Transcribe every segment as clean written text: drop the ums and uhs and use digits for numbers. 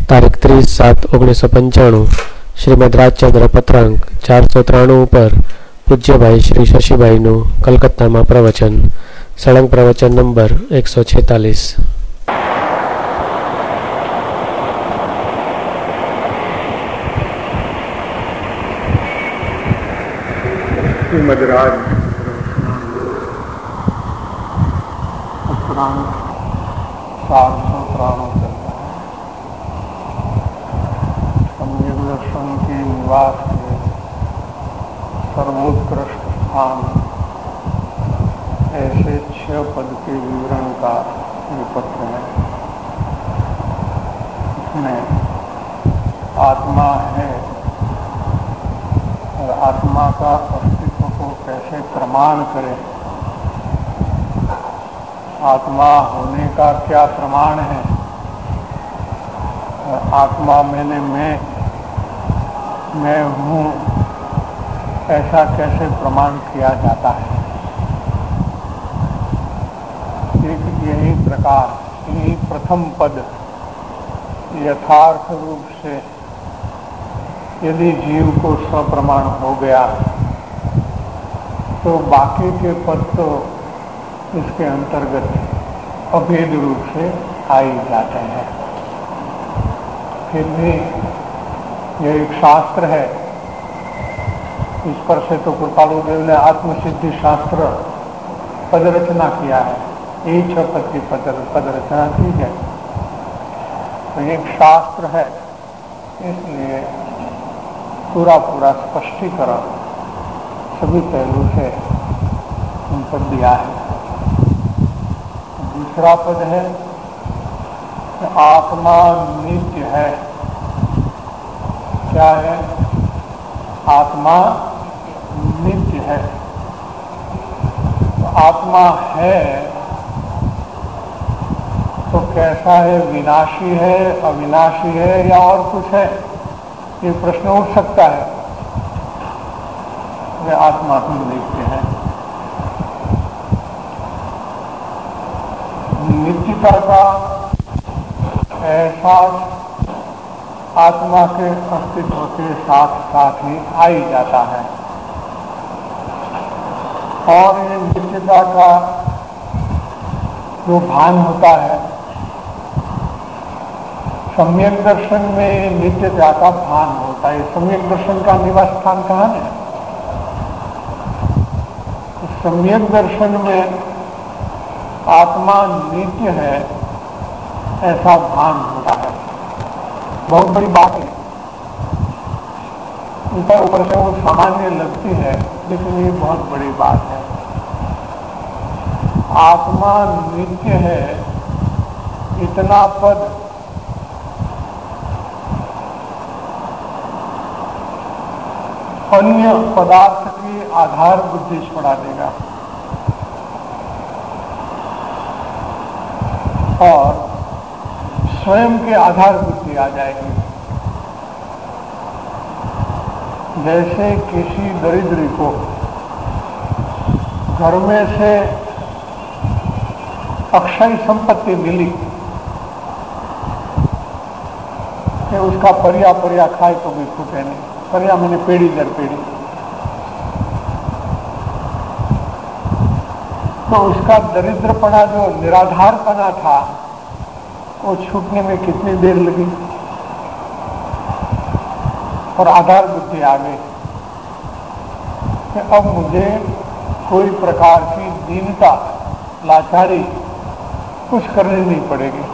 તારીખ 30/7/1995 શ્રીમદ રાજચંદ્ર પત્રાંક 493 ઉપર પૂજ્યભાઈ શ્રી શશીભાઈનું કલકત્તામાં પ્રવચન, સળંગ પ્રવચન નંબર 146। श्रीमद राज पत्रांक 493 चलता है। सम्यक दर्शन के निवास के सर्वोत्कृष्ट स्थान ऐसे 6 पद के विवरण का ये पत्र है। इसमें आत्मा है और आत्मा का अस्तित्व को कैसे प्रमाण करें, आत्मा होने का क्या प्रमाण है, और आत्मा मैंने मैं हूँ ऐसा कैसे प्रमाण किया जाता है। एक यही प्रकार, यही प्रथम पद यथार्थ रूप से यदि जीव को स्वप्रमाण हो गया तो बाकी के पद तो इसके अंतर्गत अभेद रूप से आ ही जाते हैं। फिर भी यह एक शास्त्र है, इस पर से तो कृपालु देव ने आत्मसिद्धि शास्त्र पद रचना किया है, यही 6 पद की पद रचना की है। तो एक शास्त्र है, इसलिए पूरा स्पष्टीकरण सभी पहलू से उन पर दिया है। दूसरा पद है आत्मा नित्य है। क्या है? आत्मा नित्य है। तो आत्मा है तो कैसा है? विनाशी है, अविनाशी है या और कुछ है? ये प्रश्न उठ सकता है। वे आत्मा ही नित्य है। नित्यता का एहसास आत्मा के अस्तित्व के साथ साथ ही आ ही जाता है, और ये नित्यता का जो भान होता है, सम्यक दर्शन में नित्यता का भान होता है। सम्यक दर्शन का निवास स्थान कहाँ है? सम्यक दर्शन में आत्मा नित्य है ऐसा भान होता है। बहुत बड़ी बात है, ऊपर से वो सामान्य लगती है, लेकिन ये बहुत बड़ी बात है। आत्मा नित्य है इतना पद अन्य पदार्थ की आधार बुद्धि छोड़ा देगा और स्वयं के आधार बुद्धि आ जाएगी। जैसे किसी दरिद्री को घर में से अक्षय संपत्ति मिली कि उसका परिया खाए तो भी छूटे नहीं। परिया मैंने पीढ़ी दर पीढ़ी, तो उसका दरिद्रपना जो निराधारपना था वो छूटने में कितनी देर लगी और आधार बुद्धि आ गई कि अब मुझे कोई प्रकार की दीनता, लाचारी कुछ करनी नहीं पड़ेगी।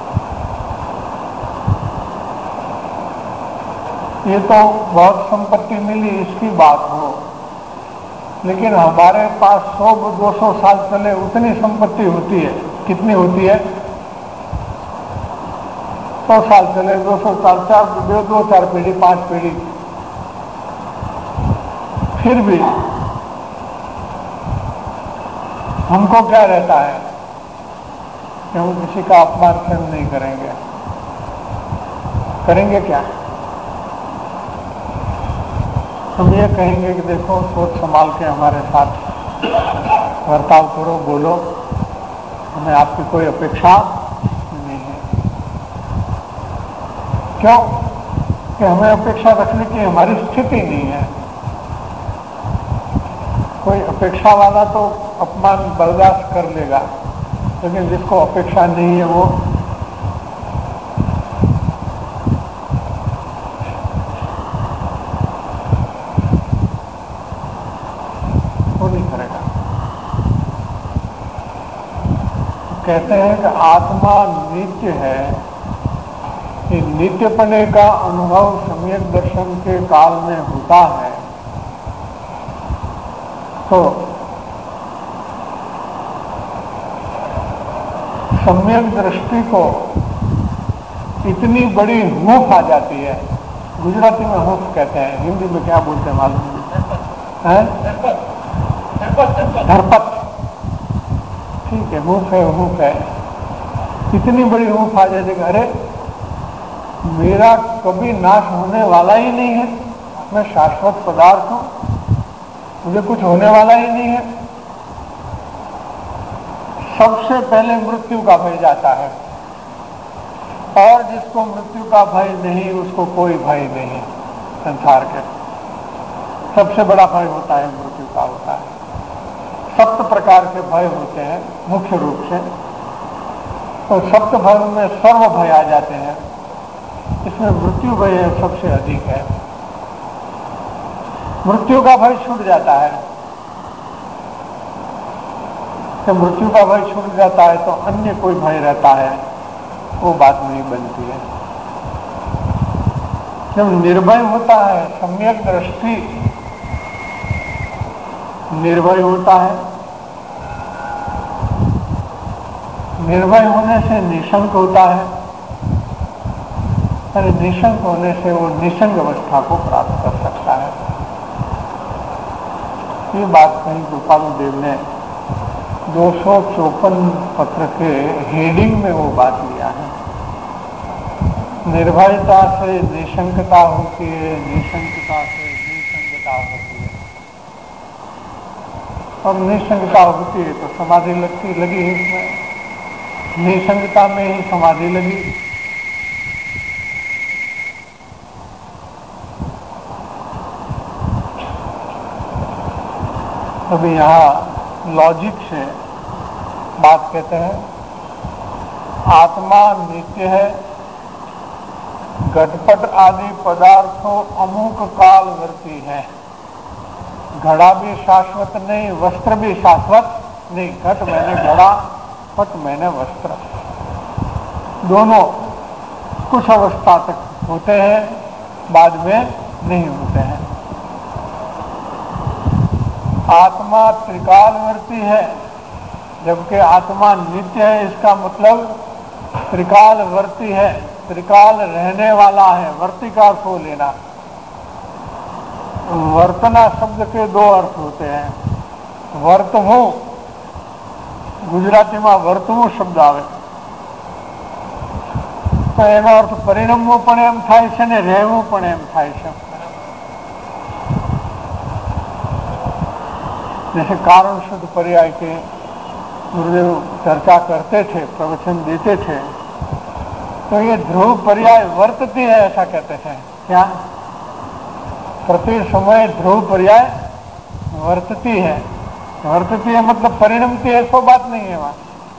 ये तो बहुत संपत्ति मिली इसकी बात हो, लेकिन हमारे पास 100-200 साल चले उतनी संपत्ति होती है। कितनी होती है? 100 साल चले, 200 साल, 4 पीढ़ी, 5 पीढ़ी, फिर भी हमको क्या रहता है कि हम किसी का अपमान स्वयं नहीं करेंगे। करेंगे क्या? हम ये कहेंगे कि देखो सोच संभाल के हमारे साथ बर्ताव करो, बोलो, हमें आपकी कोई अपेक्षा नहीं है। क्यों कि हमें अपेक्षा रखने की हमारी स्थिति नहीं है। कोई अपेक्षा वाला तो अपमान बर्दाश्त कर लेगा, लेकिन जिसको अपेक्षा नहीं है वो नहीं करेगा। कहते हैं कि आत्मा नित्य है। ये नित्यपने का अनुभव सम्यक दर्शन के काल में होता है तो सम्यक दृष्टि को इतनी बड़ी हूफ आ जाती है। गुजराती में हूफ कहते हैं, हिंदी में क्या बोलते हैं मालूम है? धरपत। ठीक है, हूफ है। इतनी बड़ी हूफ आ जाती है, अरे मेरा कभी नाश होने वाला ही नहीं है, मैं शाश्वत पदार्थ हूं, मुझे कुछ होने वाला ही नहीं है। सबसे पहले मृत्यु का भय जाता है, और जिसको मृत्यु का भय नहीं उसको कोई भय नहीं। संसार के सबसे बड़ा भय होता है मृत्यु का होता है। 7 प्रकार के भय होते हैं मुख्य रूप से, तो 7 भय में सर्व भय आ जाते हैं। इसमें मृत्यु भय सबसे अधिक है। मृत्यु का भय छूट जाता है। जब मृत्यु का भय छूट जाता है तो अन्य कोई भय रहता है, वो बात नहीं बनती है। जब निर्भय होता है, सम्यक दृष्टि निर्भय होता है, निर्भय होने से निशंक होता है, और निशंक होने से वो निसंग अवस्था को प्राप्त कर सकता है। ये बात कहीं गोपाल देव ने 254 पत्र के हेडिंग में वो बात लिया है। निर्भयता से निशंकता होती है, निशंकता से निसंगता होती है, और निसंगता होती है तो समाधि लगी है इसमें। निसंगता में ही समाधि लगी। अभी यहाँ लॉजिक से बात कहते हैं, आत्मा नित्य है, घटपट आदि पदार्थों अमुक कालवर्ती है। घड़ा भी शाश्वत नहीं, वस्त्र भी शाश्वत नहीं। घट मैंने घड़ा, पट मैंने वस्त्र, दोनों कुछ अवस्था तक होते हैं, बाद में नहीं होते हैं। आत्मा त्रिकालवर्ती है, जबकि आत्मा नित्य है। इसका मतलब त्रिकालवर्ती है, त्रिकाल रहने वाला है। वर्ती का अर्थ हो लेना। वर्तना शब्द के 2 अर्थ होते हैं। वर्तवो, गुजराती में वर्तवो शब्द आवे तो एनो अर्थ परिणमवो पण एम थाय छे ने રહેવું પણ એમ થાય છે। जैसे कारण शुद्ध पर्याय के गुरुदेव चर्चा करते थे, प्रवचन देते थे, तो ये ध्रुव पर्याय वर्तती है ऐसा कहते थे। क्या? प्रति समय ध्रुव पर्याय वर्तती है। वर्तती है मतलब परिणमती है, सो बात नहीं है वहां।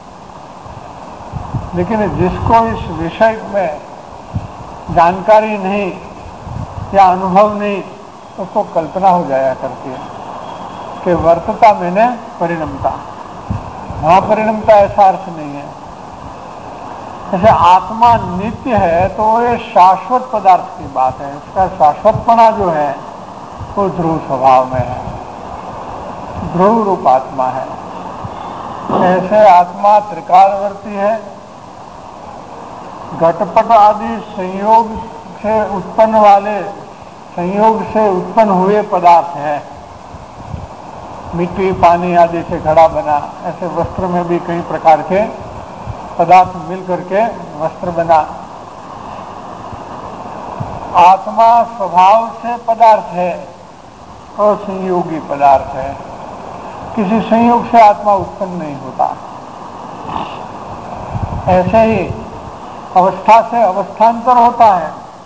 लेकिन जिसको इस विषय में जानकारी नहीं या अनुभव नहीं, उसको कल्पना हो जाया करती है कि वर्तता मैंने परिणमता। वहां परिणमता ऐसा अर्थ नहीं है। जैसे आत्मा नित्य है तो ये शाश्वत पदार्थ की बात है। इसका शाश्वतपना जो है वो ध्रुव स्वभाव में है, ध्रुव रूप आत्मा है। ऐसे आत्मा त्रिकालवर्ती है। घटपट आदि संयोग से उत्पन्न हुए पदार्थ है। मिट्टी, पानी आदि से घड़ा बना, ऐसे वस्त्र में भी कई प्रकार के पदार्थ मिलकर के वस्त्र बना। आत्मा स्वभाव से पदार्थ है और संयोगी पदार्थ है। किसी संयोग से आत्मा उत्पन्न नहीं होता। ऐसे ही अवस्था से अवस्थांतर होता है,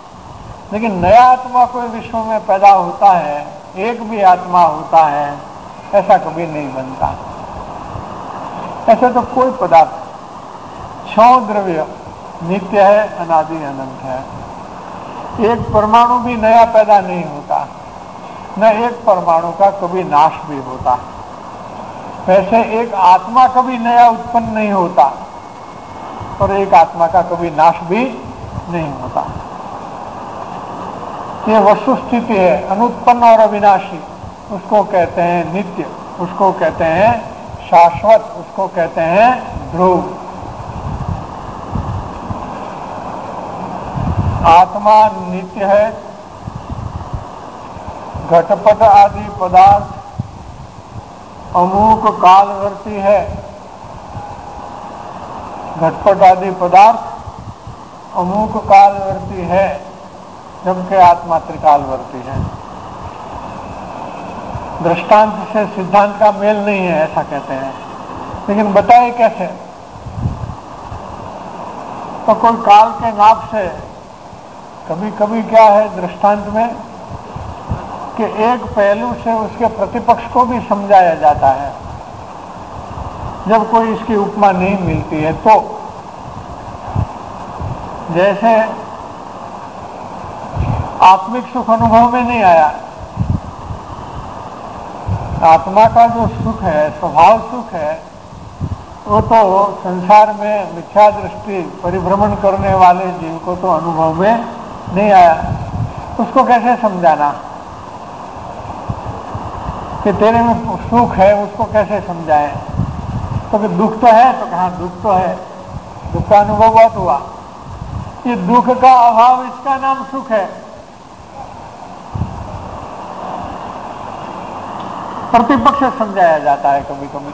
लेकिन नया आत्मा कोई विश्व में पैदा होता है, एक भी आत्मा होता है, ऐसा कभी नहीं बनता। ऐसा तो कोई पदार्थ, क्षण द्रव्य नित्य है, अनादि अनंत है। एक परमाणु भी नया पैदा नहीं होता, न एक परमाणु का कभी नाश भी होता। वैसे एक आत्मा कभी नया उत्पन्न नहीं होता और एक आत्मा का कभी नाश भी नहीं होता। ये वस्तु स्थिति है, अनुत्पन्न और अविनाशी। उसको कहते हैं नित्य, उसको कहते हैं शाश्वत, उसको कहते हैं ध्रुव। आत्मा नित्य है। घटपट आदि पदार्थ अमूक कालवर्ती है। घटपट आदि पदार्थ अमूक कालवर्ती है, जबकि आत्मा त्रिकालवर्ती है। दृष्टांत से सिद्धांत का मेल नहीं है, ऐसा कहते हैं। लेकिन बताए कैसे? तो कोई काल के नाप से कभी कभी क्या है दृष्टांत में कि एक पहलू से उसके प्रतिपक्ष को भी समझाया जाता है। जब कोई इसकी उपमा नहीं मिलती है तो, जैसे आत्मिक सुख अनुभव में नहीं आया, आत्मा का जो सुख है, स्वभाव सुख है, वो तो संसार में मिथ्या दृष्टि परिभ्रमण करने वाले जीव को तो अनुभव में नहीं आया। उसको कैसे समझाना कि तेरे में सुख है, उसको कैसे समझाएं? तो कि दुख तो है, तो कहाँ दुख तो है, दुख का अनुभव बहुत हुआ। ये दुख का अभाव, इसका नाम सुख है। प्रतिपक्ष से समझाया जाता है कभी कभी।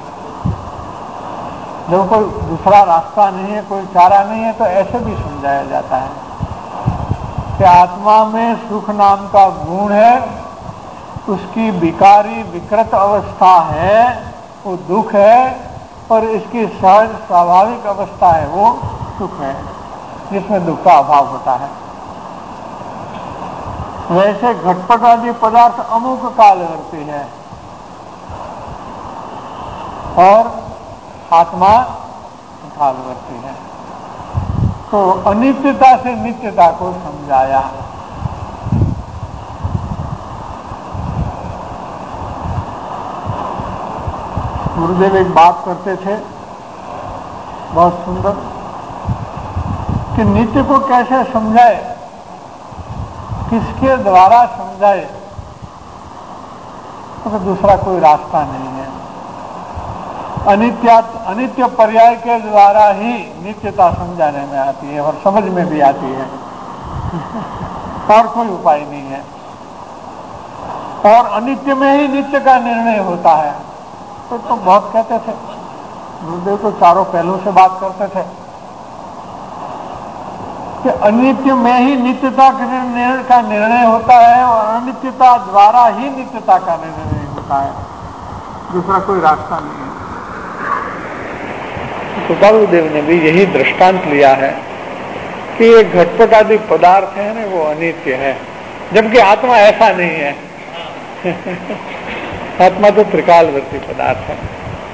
जब कोई दूसरा रास्ता नहीं है, कोई चारा नहीं है, तो ऐसे भी समझाया जाता है कि आत्मा में सुख नाम का गुण है, उसकी विकारी विकृत अवस्था है, वो दुख है, और इसकी सहज स्वाभाविक अवस्था है, वो सुख है, जिसमें दुख का अभाव होता है। वैसे घटपट आदि पदार्थ अमुक कालवर्ती है और आत्मा कालवर्ती है। तो अनित्यता से नित्यता को समझाया। गुरुदेव एक बात करते थे बहुत सुंदर कि नित्य को कैसे समझाए, किसके द्वारा समझाए, तो दूसरा कोई रास्ता नहीं है। अनित्य पर्याय के द्वारा ही नित्यता समझाने में आती है और समझ में भी आती है और कोई उपाय नहीं है। और अनित्य में ही नित्य का निर्णय होता है। तो बहुत कहते थे, गुरुदेव तो चारों पहलुओं से बात करते थे कि अनित्य में ही नित्यता का निर्णय होता है और अनित्यता द्वारा ही नित्यता का निर्णय होता है, दूसरा कोई रास्ता नहीं है। तो गुरुदेव ने भी यही दृष्टांत लिया है कि ये घटपट आदि पदार्थ है ना, वो अनित्य है, जबकि आत्मा ऐसा नहीं है। आत्मा तो त्रिकालवर्ती पदार्थ है।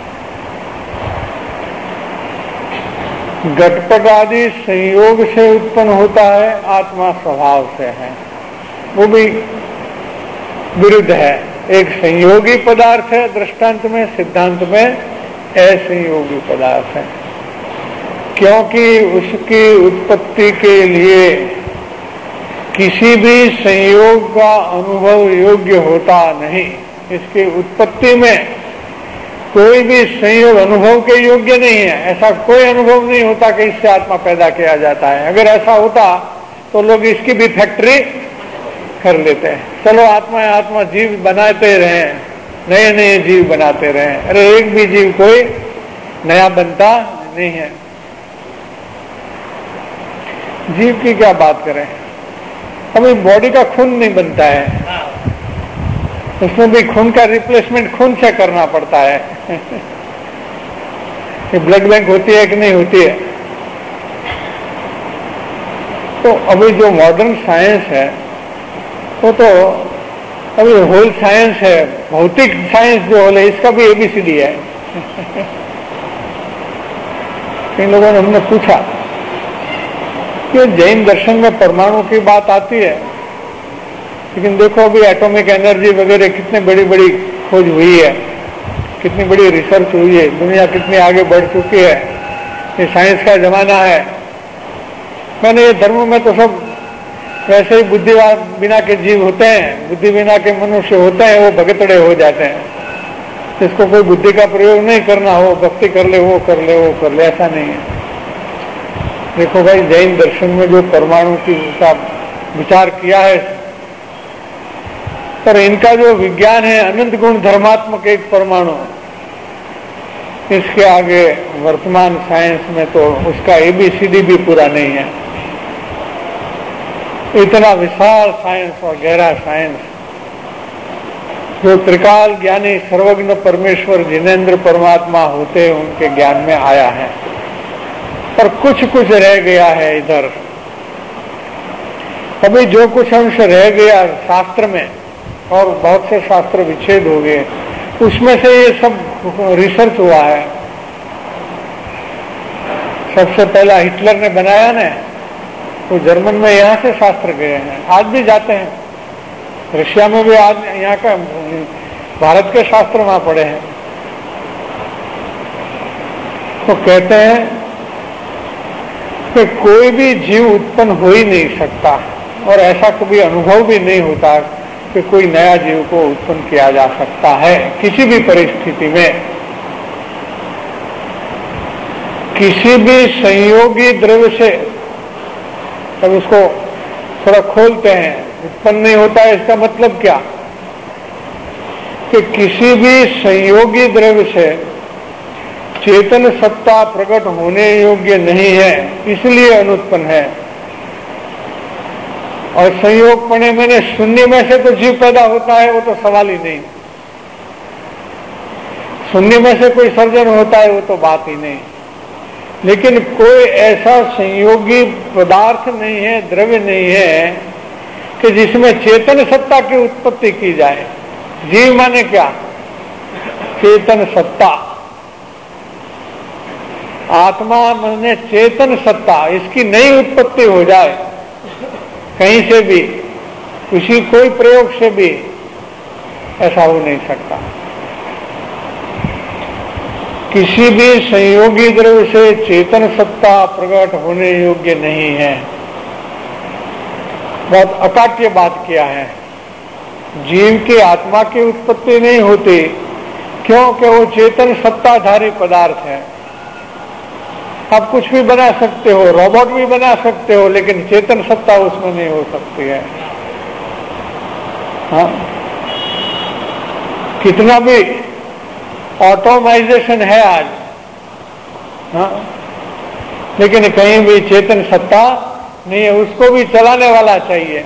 घटपट आदि संयोग से उत्पन्न होता है, आत्मा स्वभाव से है, वो भी विरुद्ध है। एक संयोगी पदार्थ है दृष्टांत में, सिद्धांत में असंयोगी पदार्थ है, क्योंकि उसकी उत्पत्ति के लिए किसी भी संयोग का अनुभव योग्य होता नहीं। इसकी उत्पत्ति में कोई भी संयोग अनुभव के योग्य नहीं है। ऐसा कोई अनुभव नहीं होता कि इससे आत्मा पैदा किया जाता है। अगर ऐसा होता तो लोग इसकी भी फैक्ट्री कर लेते हैं। चलो आत्मा आत्मा जीव बनाते रहे, नए नए जीव बनाते रहे। अरे एक भी जीव कोई नया बनता नहीं है। जीव की क्या बात करें, अभी बॉडी का खून नहीं बनता है, उसमें भी खून का रिप्लेसमेंट खून से करना पड़ता है। ये ब्लड बैंक होती है कि नहीं होती है। तो अभी जो मॉडर्न साइंस है वो तो अभी होल साइंस है, भौतिक साइंस जो होल है इसका भी ABCD है। इन लोगों ने हमने पूछा कि जैन दर्शन में परमाणु की बात आती है, लेकिन देखो अभी एटॉमिक एनर्जी वगैरह कितनी बड़ी बड़ी खोज हुई है, कितनी बड़ी रिसर्च हुई है, दुनिया कितनी आगे बढ़ चुकी है, ये साइंस का जमाना है। मैंने ये धर्म में तो सब वैसे ही बुद्धि बिना के जीव होते हैं, बुद्धि बिना के मनुष्य होते हैं, वो भगतड़े हो जाते हैं। जिसको कोई बुद्धि का प्रयोग नहीं करना हो, भक्ति कर ले, वो कर ले, वो कर ले, ऐसा नहीं है। देखो भाई, जैन दर्शन में जो परमाणु का विचार किया है, पर इनका जो विज्ञान है अनंत गुण धर्मात्मक एक परमाणु, इसके आगे वर्तमान साइंस में तो उसका ABCD भी पूरा नहीं है। इतना विशाल साइंस और गहरा साइंस जो त्रिकाल ज्ञानी सर्वज्ञ परमेश्वर जिनेंद्र परमात्मा होते उनके ज्ञान में आया है, पर कुछ कुछ रह गया है इधर। अभी जो कुछ अंश रह गया शास्त्र में, और बहुत से शास्त्र विच्छेद हो गए, उसमें से ये सब रिसर्च हुआ है। सबसे पहला हिटलर ने बनाया ना, तो जर्मन में यहाँ से शास्त्र गए हैं, आज भी जाते हैं। रशिया में भी आज यहाँ का भारत के शास्त्र वहां पड़े हैं। तो कहते हैं कि कोई भी जीव उत्पन्न हो ही नहीं सकता, और ऐसा कभी अनुभव भी नहीं होता कि कोई नया जीव को उत्पन्न किया जा सकता है किसी भी परिस्थिति में। किसी भी संयोगी द्रव्य से, तब उसको थोड़ा खोलते हैं, उत्पन्न नहीं होता है, इसका मतलब क्या कि किसी भी संयोगी द्रव्य से चेतन सत्ता प्रकट होने योग्य नहीं है, इसलिए अनुत्पन्न है। और संयोग पड़े मैंने शून्य में से तो जीव पैदा होता है, वो तो सवाल ही नहीं। शून्य में से कोई सर्जन होता है, वो तो बात ही नहीं। लेकिन कोई ऐसा संयोगी पदार्थ नहीं है, द्रव्य नहीं है कि जिसमें चेतन सत्ता की उत्पत्ति की जाए। जीव माने क्या? चेतन सत्ता। आत्मा माने चेतन सत्ता, इसकी नई उत्पत्ति हो जाए कहीं से भी, किसी कोई प्रयोग से भी, ऐसा हो नहीं सकता। किसी भी संयोगी द्रव्य से चेतन सत्ता प्रकट होने योग्य नहीं है। बहुत अकाट्य बात किया है। जीव की आत्मा की उत्पत्ति नहीं होती, क्योंकि वो चेतन सत्ताधारी पदार्थ है। आप कुछ भी बना सकते हो, रोबोट भी बना सकते हो, लेकिन चेतन सत्ता उसमें नहीं हो सकती है। हाँ? कितना भी ऑटोमाइजेशन है आज, हाँ? लेकिन कहीं भी चेतन सत्ता नहीं है, उसको भी चलाने वाला चाहिए।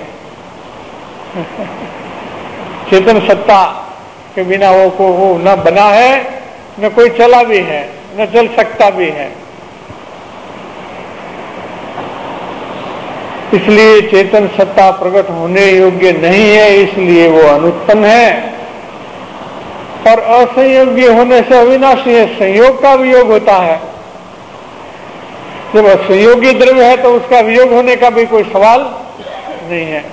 चेतन सत्ता के बिना वो न बना है, न कोई चला भी है, न चल सकता भी है। इसलिए चेतन सत्ता प्रकट होने योग्य नहीं है, इसलिए वो अनुत्पन्न है। और असंयोगी होने से अविनाशी है, संयोग का वियोग होता है। जब असंयोगी द्रव्य है तो उसका वियोग होने का भी कोई सवाल नहीं है।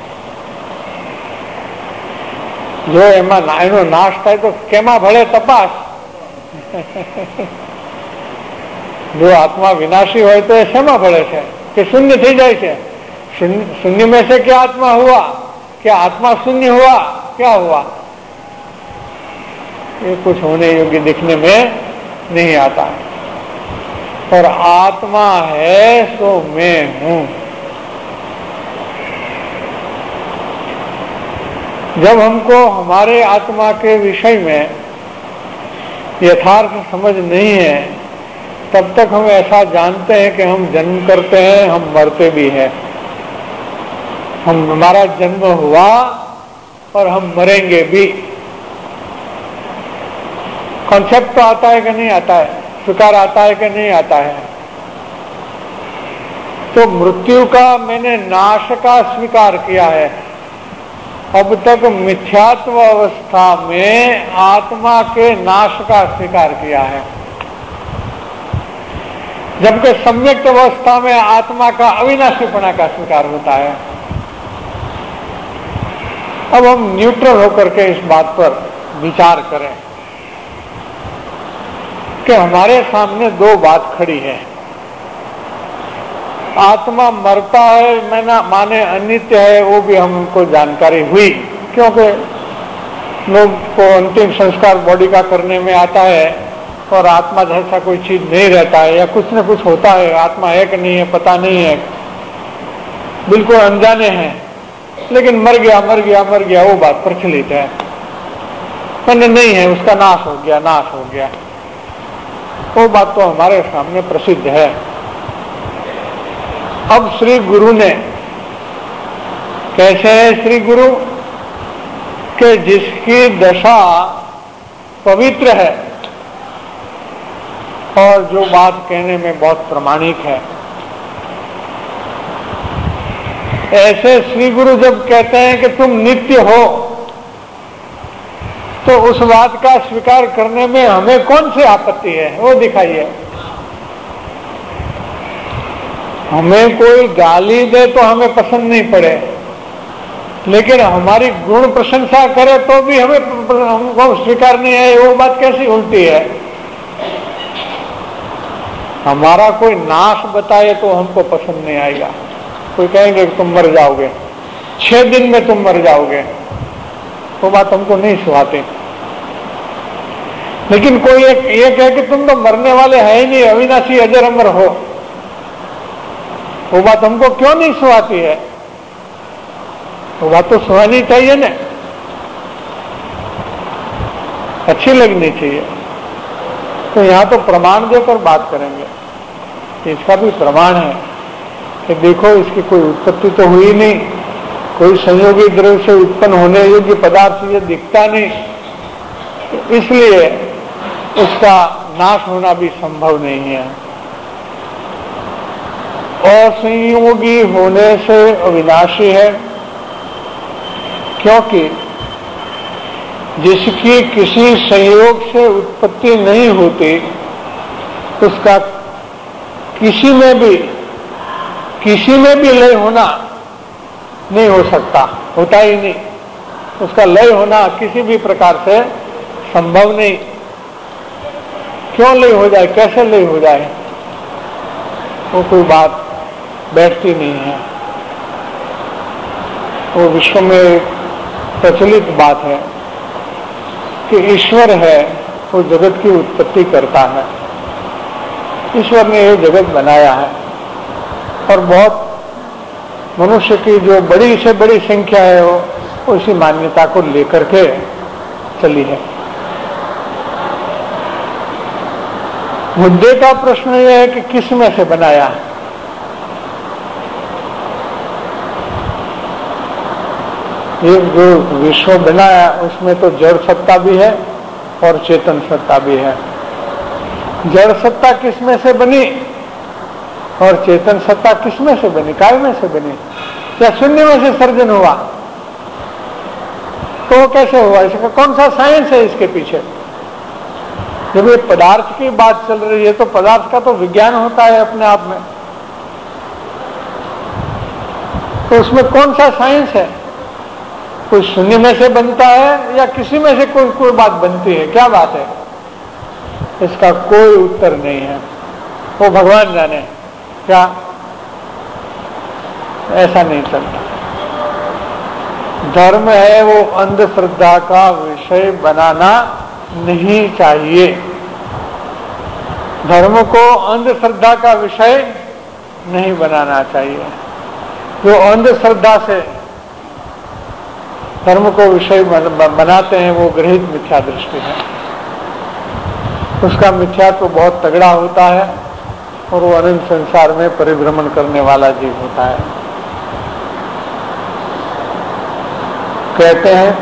जो एनो नाश થાય तो केमा भले तपास। जो आत्मा विनाशी हो तो એ શેમાં ભળે છે कि शून्य થઈ જાય છે? शून्य में से क्या आत्मा हुआ? क्या आत्मा शून्य हुआ? क्या हुआ? ये कुछ होने योग्य दिखने में नहीं आता। और आत्मा है सो मैं हूं। जब हमको हमारे आत्मा के विषय में यथार्थ समझ नहीं है, तब तक हम ऐसा जानते हैं कि हम जन्म करते हैं, हम मरते भी हैं। हमारा जन्म हुआ और हम मरेंगे भी। कॉन्सेप्ट तो आता है कि नहीं आता है? स्वीकार आता है कि नहीं आता है? तो मृत्यु का मैंने नाश का स्वीकार किया है, अब तक मिथ्यात्व अवस्था में आत्मा के नाश का स्वीकार किया है, जबकि सम्यक अवस्था में आत्मा का अविनाशीपना का स्वीकार होता है। अब हम न्यूट्रल होकर के इस बात पर विचार करें कि हमारे सामने दो बात खड़ी है। आत्मा मरता है माने अनित्य है, वो भी हमको जानकारी हुई, क्योंकि लोग को अंतिम संस्कार बॉडी का करने में आता है और आत्मा जैसा कोई चीज नहीं रहता है, या कुछ न कुछ होता है, आत्मा है कि नहीं है पता नहीं है, बिल्कुल अनजाने हैं, लेकिन मर गया मर गया मर गया वो बात प्रचलित है। पर नहीं है, उसका नाश हो गया, नाश हो गया, वो बात तो हमारे सामने प्रसिद्ध है। अब श्री गुरु ने, कैसे है श्री गुरु कि जिसकी दशा पवित्र है और जो बात कहने में बहुत प्रामाणिक है, ऐसे श्री गुरु जब कहते हैं कि तुम नित्य हो, तो उस बात का स्वीकार करने में हमें कौन सी आपत्ति है, वो दिखाइए। हमें कोई गाली दे तो हमें पसंद नहीं पड़े, लेकिन हमारी गुण प्रशंसा करे तो भी हमको स्वीकार नहीं है, वो बात कैसी उल्टी है। हमारा कोई नाश बताए तो हमको पसंद नहीं आएगा। कोई कहेंगे कि तुम मर जाओगे, 6 दिन में तुम मर जाओगे, वो बात हमको नहीं सुहाती। लेकिन कोई ये कहे कि तुम तो मरने वाले है ही नहीं, अविनाशी अजर अमर हो, वो बात हमको क्यों नहीं सुहाती है? वो बात तो सुहानी चाहिए ना, अच्छी लगनी चाहिए। तो यहां तो प्रमाण देकर बात करेंगे, इसका भी प्रमाण है कि देखो इसकी कोई उत्पत्ति तो हुई नहीं, कोई संयोगी द्रव्य से उत्पन्न होने योग्य पदार्थ ये दिखता नहीं, इसलिए उसका नाश होना भी संभव नहीं है। असंयोगी होने से अविनाशी है, क्योंकि जिसकी किसी संयोग से उत्पत्ति नहीं होती, उसका किसी में भी लय होना नहीं हो सकता, होता ही नहीं। उसका लय होना किसी भी प्रकार से संभव नहीं। क्यों लय हो जाए, कैसे लय हो जाए, वो कोई बात बैठती नहीं है। वो विश्व में प्रचलित बात है कि ईश्वर है, वो जगत की उत्पत्ति करता है। ईश्वर ने ये जगत बनाया है और बहुत मनुष्य की जो बड़ी से बड़ी संख्या है वो उसी मान्यता को लेकर के चली है। मुद्दे का प्रश्न यह है कि किस में से बनाया है। ये जो विश्व बनाया उसमें तो जड़ सत्ता भी है और चेतन सत्ता भी है। जड़ सत्ता किस में से बनी और चेतन सत्ता किस में से बनी, काय में से बनी? क्या शून्य में से सर्जन हुआ? तो वो कैसे हुआ? इसका कौन सा साइंस है इसके पीछे? जब ये पदार्थ की बात चल रही है तो पदार्थ का तो विज्ञान होता है अपने आप में, तो उसमें कौन सा साइंस है? कोई शून्य में से बनता है या किसी में से कोई बात बनती है? क्या बात है? इसका कोई उत्तर नहीं है, वो भगवान जाने। क्या ऐसा नहीं चलता? धर्म है वो अंधश्रद्धा का विषय बनाना नहीं चाहिए। धर्म को अंधश्रद्धा का विषय नहीं बनाना चाहिए। जो अंधश्रद्धा से धर्म को विषय बनाते हैं वो गृहीत मिथ्या दृष्टि है। उसका मिथ्यात्व बहुत तगड़ा होता है और वो अनंत संसार में परिभ्रमण करने वाला जीव होता है। कहते हैं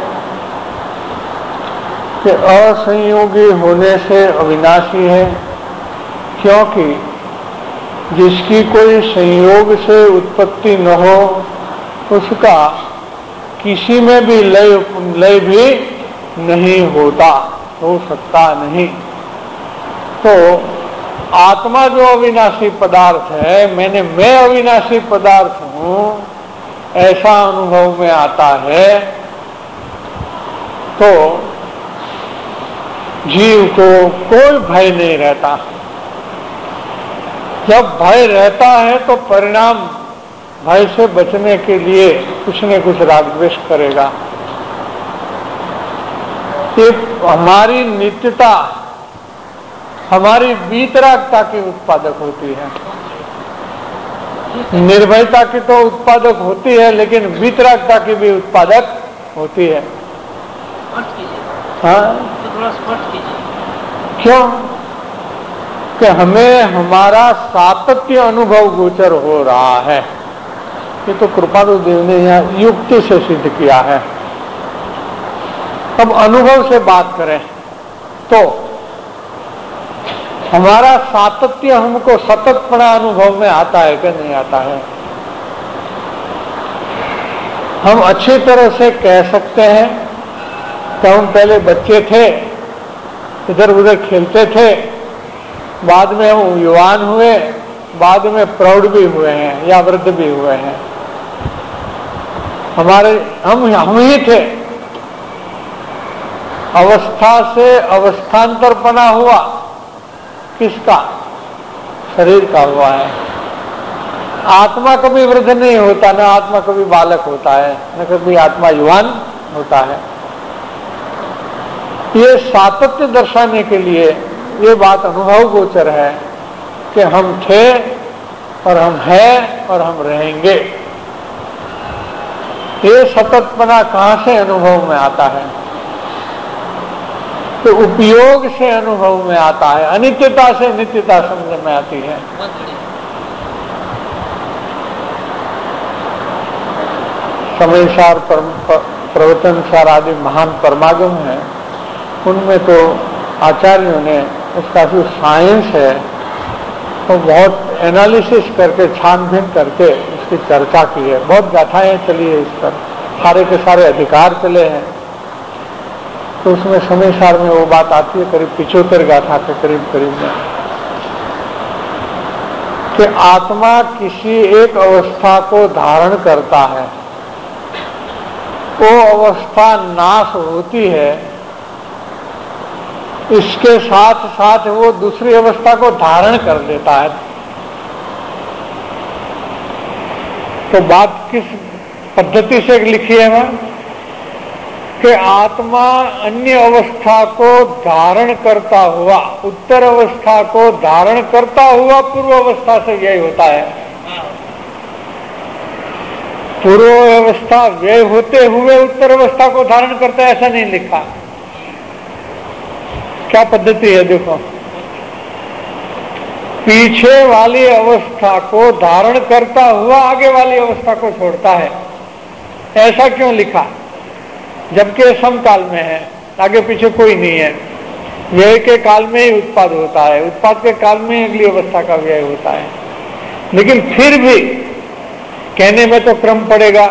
कि असंयोगी होने से अविनाशी है, क्योंकि जिसकी कोई संयोग से उत्पत्ति न हो उसका किसी में भी लय भी नहीं होता, हो सकता नहीं। तो आत्मा जो अविनाशी पदार्थ है, मैं अविनाशी पदार्थ हूं, ऐसा अनुभव में आता है, तो जीव को कोई भय नहीं रहता। जब भय रहता है तो परिणाम भय से बचने के लिए कुछ न कुछ राग द्वेष करेगा। ये हमारी नित्यता हमारी वीतरागता की उत्पादक होती है। निर्भयता की तो उत्पादक होती है, लेकिन वीतरागता की भी उत्पादक होती है। हाँ, तो थोड़ा स्पष्ट कीजिए। क्यों? कि हमें हमारा सातत्य अनुभव गोचर हो रहा है। ये तो कृपालु देव ने यहाँ युक्ति से सिद्ध किया है। अब अनुभव से बात करें तो हमारा सातत्य हमको सततपना अनुभव में आता है कि नहीं आता है? हम अच्छी तरह से कह सकते हैं कि हम पहले बच्चे थे, इधर उधर खेलते थे, बाद में हम युवान हुए, बाद में प्रौढ़ भी हुए हैं या वृद्ध भी हुए हैं। हम ही थे। अवस्था से अवस्थांतरपना हुआ, किसका? शरीर का हुआ है। आत्मा कभी वृद्ध नहीं होता, ना आत्मा कभी बालक होता है, न कभी आत्मा युवान होता है। ये सातत्य दर्शाने के लिए ये बात अनुभव गोचर है कि हम थे और हम हैं और हम रहेंगे। ये सततपना कहां से अनुभव में आता है? तो उपयोग से अनुभव में आता है। अनित्यता से नित्यता समझ में आती है। समयसार प्रवचनसार आदि महान परमागम है, उनमें तो आचार्यों ने उसका जो साइंस है वो बहुत एनालिसिस करके छानबीन करके उसकी चर्चा की है। बहुत गाथाएं चली है इस पर, सारे के सारे अधिकार चले हैं। तो उसमें समयसार में वो बात आती है, करीब 75 गाथा के करीब में, कि आत्मा किसी एक अवस्था को धारण करता है, वो अवस्था नाश होती है, इसके साथ साथ वो दूसरी अवस्था को धारण कर लेता है। तो बात किस पद्धति से लिखी है वहां कि आत्मा अन्य अवस्था को धारण करता हुआ, उत्तर अवस्था को धारण करता हुआ पूर्व अवस्था से व्यय होता है। पूर्व अवस्था व्यय होते हुए उत्तर अवस्था को धारण करता है, ऐसा नहीं लिखा। क्या पद्धति है? देखो, पीछे वाली अवस्था को धारण करता हुआ आगे वाली अवस्था को छोड़ता है, ऐसा क्यों लिखा? जबकि समकाल में है, आगे पीछे कोई नहीं है। व्यय के काल में ही उत्पाद होता है, उत्पाद के काल में ही अगली अवस्था का व्यय होता है। लेकिन फिर भी कहने में तो क्रम पड़ेगा।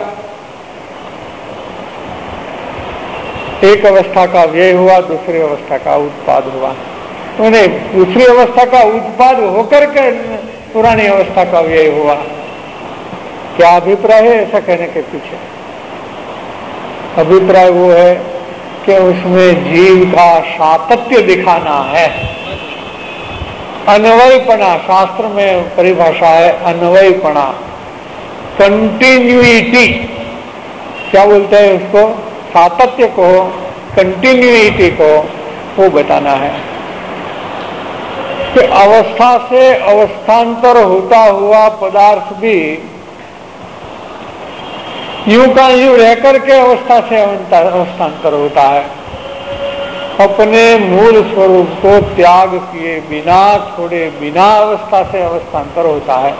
एक अवस्था का व्यय हुआ, दूसरी अवस्था का उत्पाद हुआ। उन्हें दूसरी अवस्था का उत्पाद होकर के पुरानी अवस्था का व्यय हुआ। क्या अभिप्राय है ऐसा कहने के पीछे? अभिप्राय वो है कि उसमें जीव का सातत्य दिखाना है। अन्वयपना, शास्त्र में परिभाषा है अन्वयपना, कंटिन्यूटी। क्या बोलते हैं उसको? सातत्य को, कंटिन्यूटी को वो बताना है कि अवस्था से अवस्थांतर होता हुआ पदार्थ भी यूं का यूं रहकर के अवस्था से अवस्थांतर होता है। अपने मूल स्वरूप को त्याग किए बिना, छोड़े बिना अवस्था से अवस्थांतर होता है।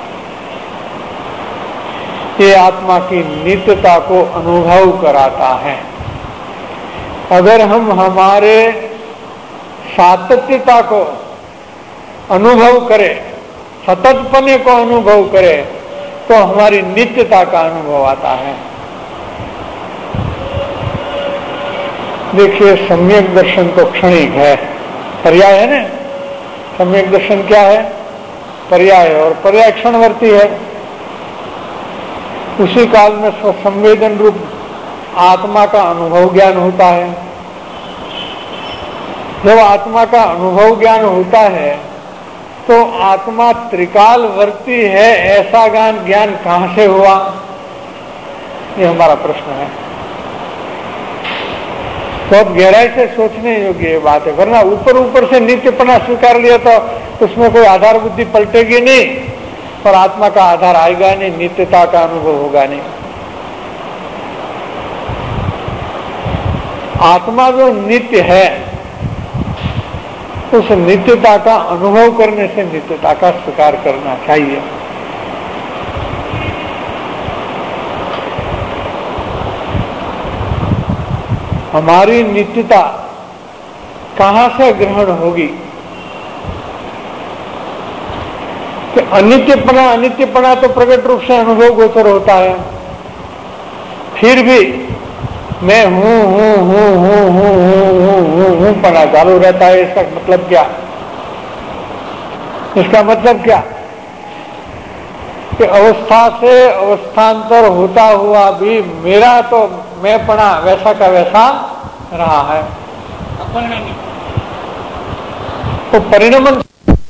ये आत्मा की नित्यता को अनुभव कराता है। अगर हम हमारे सातत्यता को अनुभव करें, सततपने को अनुभव करें, तो हमारी नित्यता का अनुभव आता है। देखिए, सम्यक दर्शन तो क्षणिक है, पर्याय है ना। सम्यक दर्शन क्या है? पर्याय है, और पर्याय क्षणवर्ती है। उसी काल में स्वसंवेदन रूप आत्मा का अनुभव ज्ञान होता है। जब आत्मा का अनुभव ज्ञान होता है तो आत्मा त्रिकालवर्ती है, ऐसा ज्ञान कहां से हुआ? ये हमारा प्रश्न है। बहुत गहराई से सोचने योग्य ये बात है, वरना ऊपर ऊपर से नित्यपना स्वीकार लिया तो उसमें कोई आधार बुद्धि पलटेगी नहीं, और आत्मा का आधार आएगा नहीं, नित्यता का अनुभव होगा नहीं। आत्मा जो नित्य है, उस नित्यता का अनुभव करने से नित्यता का स्वीकार करना चाहिए। हमारी नित्यता कहां से ग्रहण होगी? कि अनित्यपना तो प्रकट रूप से अनुभव गोचर होता है, फिर भी मैं हूं पना चालू रहता है। इसका मतलब क्या? इसका मतलब क्या? कि अवस्था से अवस्थांतर होता हुआ भी मेरा तो मैं पना वैसा का वैसा रहा है। तो परिणमन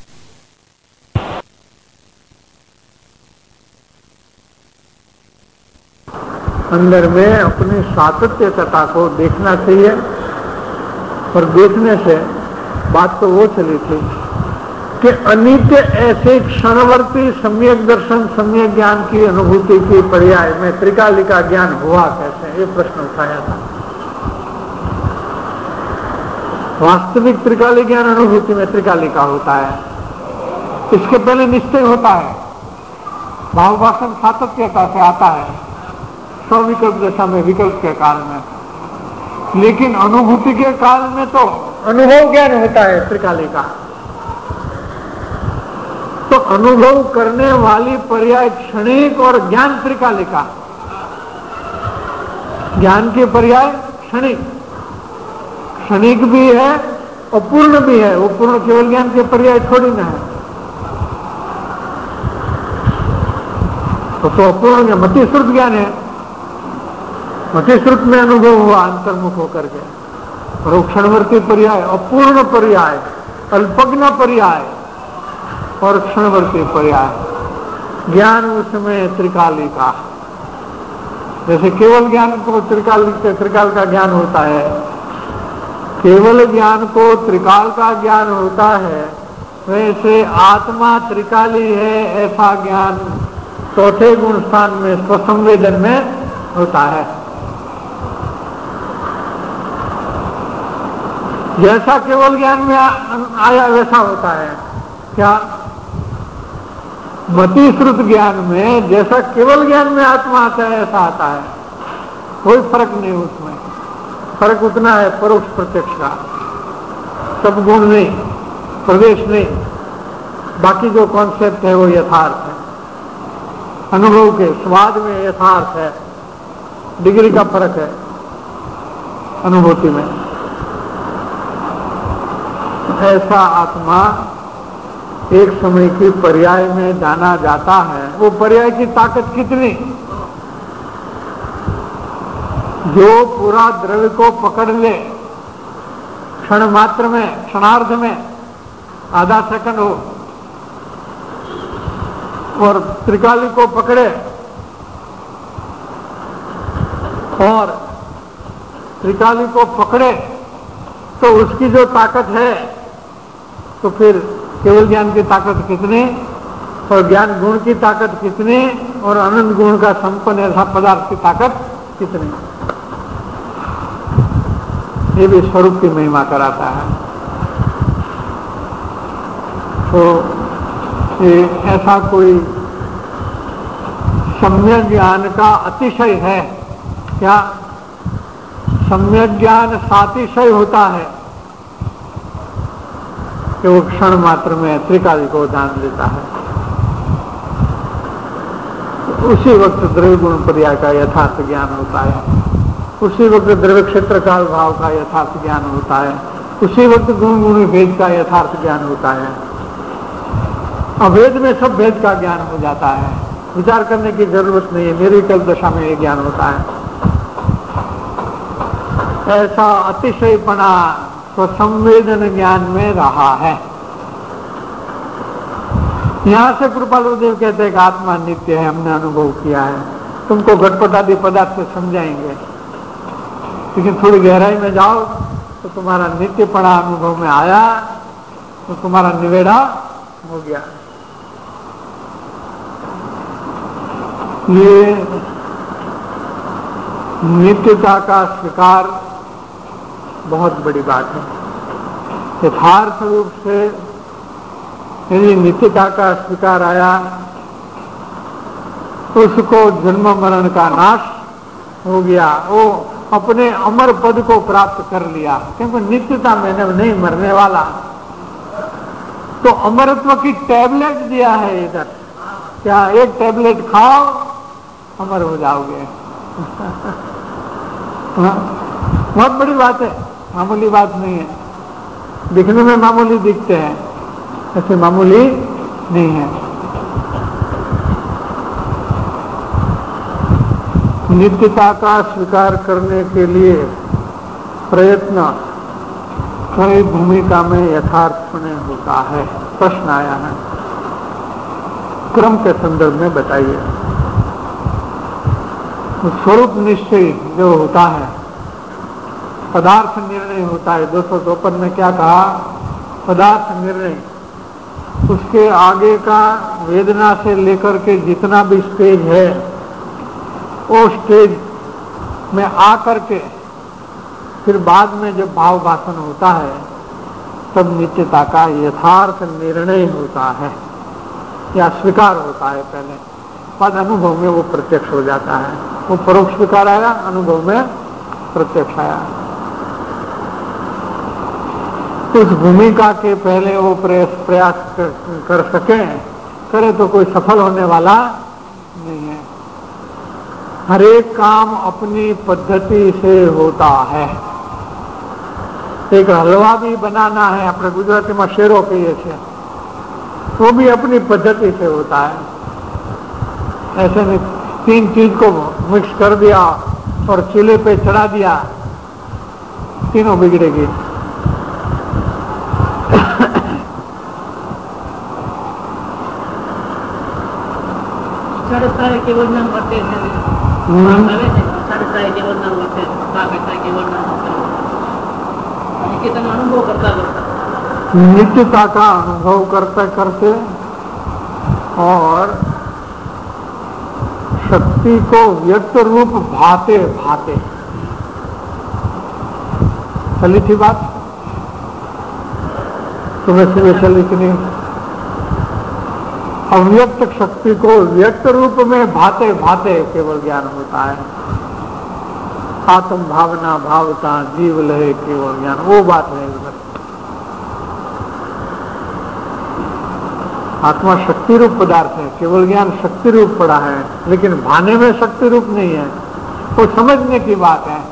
अंदर में अपनी सातत्यता को देखना चाहिए, और देखने से बात तो वो चली थी कि अनित्य ऐसे क्षणवर्ती सम्यक दर्शन, सम्यक ज्ञान की अनुभूति की पर्याय में त्रिकालिका ज्ञान हुआ कैसे? ये प्रश्न उठाया था। वास्तविक त्रिकालिक ज्ञान अनुभूति में त्रिकालिका होता है, इसके पहले निश्चय होता है, भाववासन सातत्यता से आता है, स्विकल्प दशा में विकल्प के काल में। लेकिन अनुभूति के काल में तो अनुभव ज्ञान होता है त्रिकालिका। तो अनुभव करने वाली पर्याय क्षणिक और ज्ञान त्रिकालिका। ज्ञान की पर्याय क्षणिक, क्षणिक भी है और पूर्ण भी है। वो पूर्ण केवल ज्ञान के पर्याय थोड़ी ना है, तो अपूर्ण मतिश्रुत ज्ञान है। मतिश्रुत में अनुभव हुआ अंतर्मुख होकर के, और क्षणवर्ती पर्याय, अपूर्ण पर्याय, अल्पज्ञ पर्याय और क्षणवर्ती पर्याय। ज्ञान उसमें त्रिकालिका, जैसे केवल ज्ञान को त्रिकाल का ज्ञान होता है, केवल ज्ञान को त्रिकाल का ज्ञान होता है, वैसे आत्मा त्रिकाली है ऐसा ज्ञान चौथे गुण स्थान में स्वसंवेदन में होता है। जैसा केवल ज्ञान में आया वैसा होता है। क्या? मतिश्रुत ज्ञान में जैसा केवल ज्ञान में आत्मा आता है ऐसा आता है, कोई फर्क नहीं उसमें। फर्क उतना है परोक्ष प्रत्यक्ष का, सब गुण नहीं, प्रदेश नहीं, बाकी जो कॉन्सेप्ट है वो यथार्थ है, अनुभव के स्वाद में यथार्थ है, डिग्री का फर्क है अनुभूति में। ऐसा आत्मा एक समय की पर्याय में जाना जाता है। वो पर्याय की ताकत कितनी? जो पूरा द्रव्य को पकड़ ले क्षण मात्र में, क्षणार्ध में, आधा सेकंड हो, और त्रिकाली को पकड़े और त्रिकाली को पकड़े, तो उसकी जो ताकत है, तो फिर केवल ज्ञान की ताकत कितनी, और ज्ञान गुण की ताकत कितनी, और अनंत गुण का संपन्न ऐसा पदार्थ की ताकत कितनी। ये भी स्वरूप की महिमा कराता है। तो ये ऐसा कोई सम्यक ज्ञान का अतिशय है क्या? सम्यक ज्ञान सातिशय होता है कि वो क्षण मात्र में त्रिकाली को जान लेता है। तो उसी वक्त द्रव्य गुण पर्याय का यथार्थ ज्ञान होता है। उसी वक्त द्रव्य क्षेत्र काल भाव का यथार्थ ज्ञान होता है, उसी वक्त गुण गुणी भेद का यथार्थ ज्ञान होता है। अभेद में सब भेद का ज्ञान हो जाता है, विचार करने की जरूरत नहीं है, मेरी कल्प दशा में ये ज्ञान होता है। ऐसा अतिशयपना स्वसंवेदन ज्ञान में रहा है। यहां से कृपालुदेव कहते हैं कि आत्मा नित्य है, हमने अनुभव किया है। तुमको घटपट आदि पदार्थ से समझाएंगे, लेकिन थोड़ी गहराई में जाओ तो तुम्हारा नित्यपना अनुभव में आया तो तुम्हारा निवेड़ा हो गया। ये नित्यता का स्वीकार बहुत बड़ी बात है। यथार्थ रूप से यदि नित्यता का स्वीकार आया तो उसको जन्म मरण का नाश हो गया, वो अपने अमर पद को प्राप्त कर लिया, क्योंकि नित्यता में नहीं मरने वाला। तो अमरत्व की टैबलेट दिया है इधर, क्या एक टैबलेट खाओ अमर हो जाओगे। बहुत बड़ी बात है, मामूली बात नहीं है। दिखने में मामूली दिखते हैं, ऐसे मामूली नहीं है। नित्यता का स्वीकार करने के लिए प्रयत्न कई भूमिका में यथार्थपणे होता है। प्रश्न आया है, क्रम के संदर्भ में बताइए। स्वरूप निश्चय जो होता है, पदार्थ निर्णय होता है। 252 में क्या कहा? पदार्थ निर्णय। उसके आगे का वेदना से लेकर के जितना भी स्टेज है, वो स्टेज में आकर के फिर बाद में जब भाव भाषण होता है तब नित्यता का यथार्थ निर्णय होता है या स्वीकार होता है। पहले बाद अनुभव में वो प्रत्यक्ष हो जाता है। वो परोक्ष स्वीकार आया, अनुभव में प्रत्यक्ष आया। उस भूमिका के पहले वो प्रयास कर सके, करे तो कोई सफल होने वाला नहीं है। हर एक काम अपनी पद्धति से होता है। एक हलवा भी बनाना है, अपने गुजराती में शेरो कहिए छे, वो भी अपनी पद्धति से होता है। ऐसे नहीं 3 चीज को मिक्स कर दिया और चूल्हे पे चढ़ा दिया, तीनों बिगड़ेगी। केवल नाम करते हैं, केवल नाम करते हैं, केवल नाम अनुभव करता करता नित्यता का अनुभव करते करते और शक्ति को व्यक्त रूप भाते भाते। चली थी बात तुम्हें से चली कि नहीं? अव्यक्त शक्ति को व्यक्त रूप में भाते भाते केवल ज्ञान होता है। आत्म भावना भावता जीव लहे केवल ज्ञान, वो बात है उधर। आत्मा शक्ति रूप पदार्थ है, केवल ज्ञान शक्ति रूप पड़ा है, लेकिन भाने में शक्ति रूप नहीं है। वो समझने की बात है।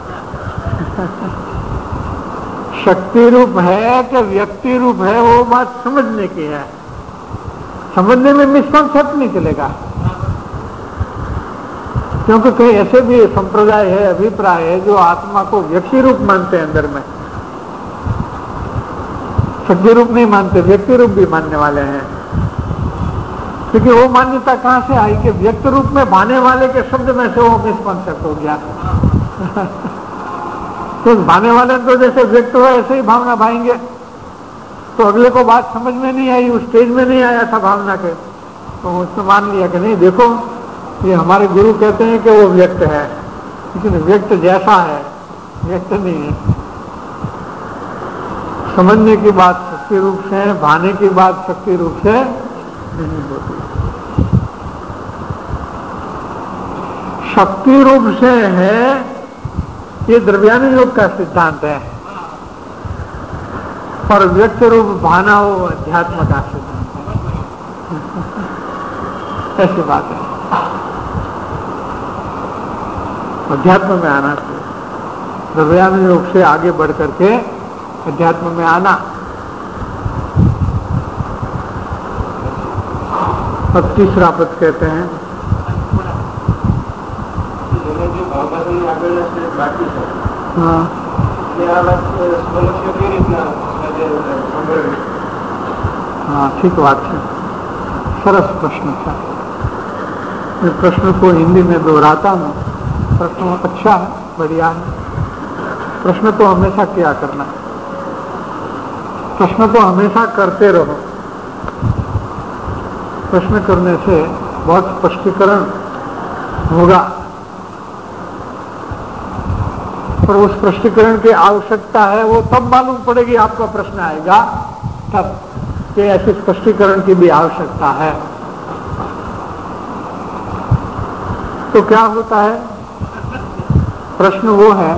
शक्ति रूप है कि व्यक्ति रूप है, वो बात समझने की है। समझने में मिसकॉन्सेप्ट नहीं चलेगा, क्योंकि कई ऐसे भी संप्रदाय है, अभिप्राय है जो आत्मा को व्यक्ति रूप मानते हैं, अंदर में शक्ति रूप नहीं मानते, व्यक्ति रूप भी मानने वाले हैं। क्योंकि वो मान्यता कहां से आई कि व्यक्त रूप में भाने वाले के शब्द में से वो मिसकॉन्सेप्ट हो गया। तो भाने वाले तो जैसे व्यक्त हो ऐसे ही भावना भाएंगे, तो अगले को बात समझ में नहीं आई, उस स्टेज में नहीं आया था भावना के, तो उसने मान लिया कि नहीं देखो ये हमारे गुरु कहते हैं कि वो व्यक्त है, लेकिन व्यक्त जैसा है, व्यक्त नहीं है। समझने की बात शक्ति रूप से है, भाने की बात शक्ति रूप से नहीं होती। शक्ति रूप से है, ये द्रव्यानुग योग का सिद्धांत है, और व्यक्त रूप भाना वो अध्यात्म का सिद्धांत है। ऐसी बात है। अध्यात्म में आना चाहिए, द्रव्यान योग से आगे बढ़ करके अध्यात्म में आना। अब तीसरा पद कहते हैं, हाँ हाँ ठीक बात है, सरस प्रश्न था। मैं प्रश्न को हिंदी में दोहराता हूँ, प्रश्न अच्छा है, बढ़िया है। प्रश्न तो हमेशा क्या करना, प्रश्न तो हमेशा करते रहो। प्रश्न करने से बहुत स्पष्टीकरण होगा, पर उस स्पष्टीकरण की आवश्यकता है वो तब मालूम पड़ेगी, आपका प्रश्न आएगा तब कि ऐसे स्पष्टीकरण की भी आवश्यकता है। तो क्या होता है, प्रश्न वो है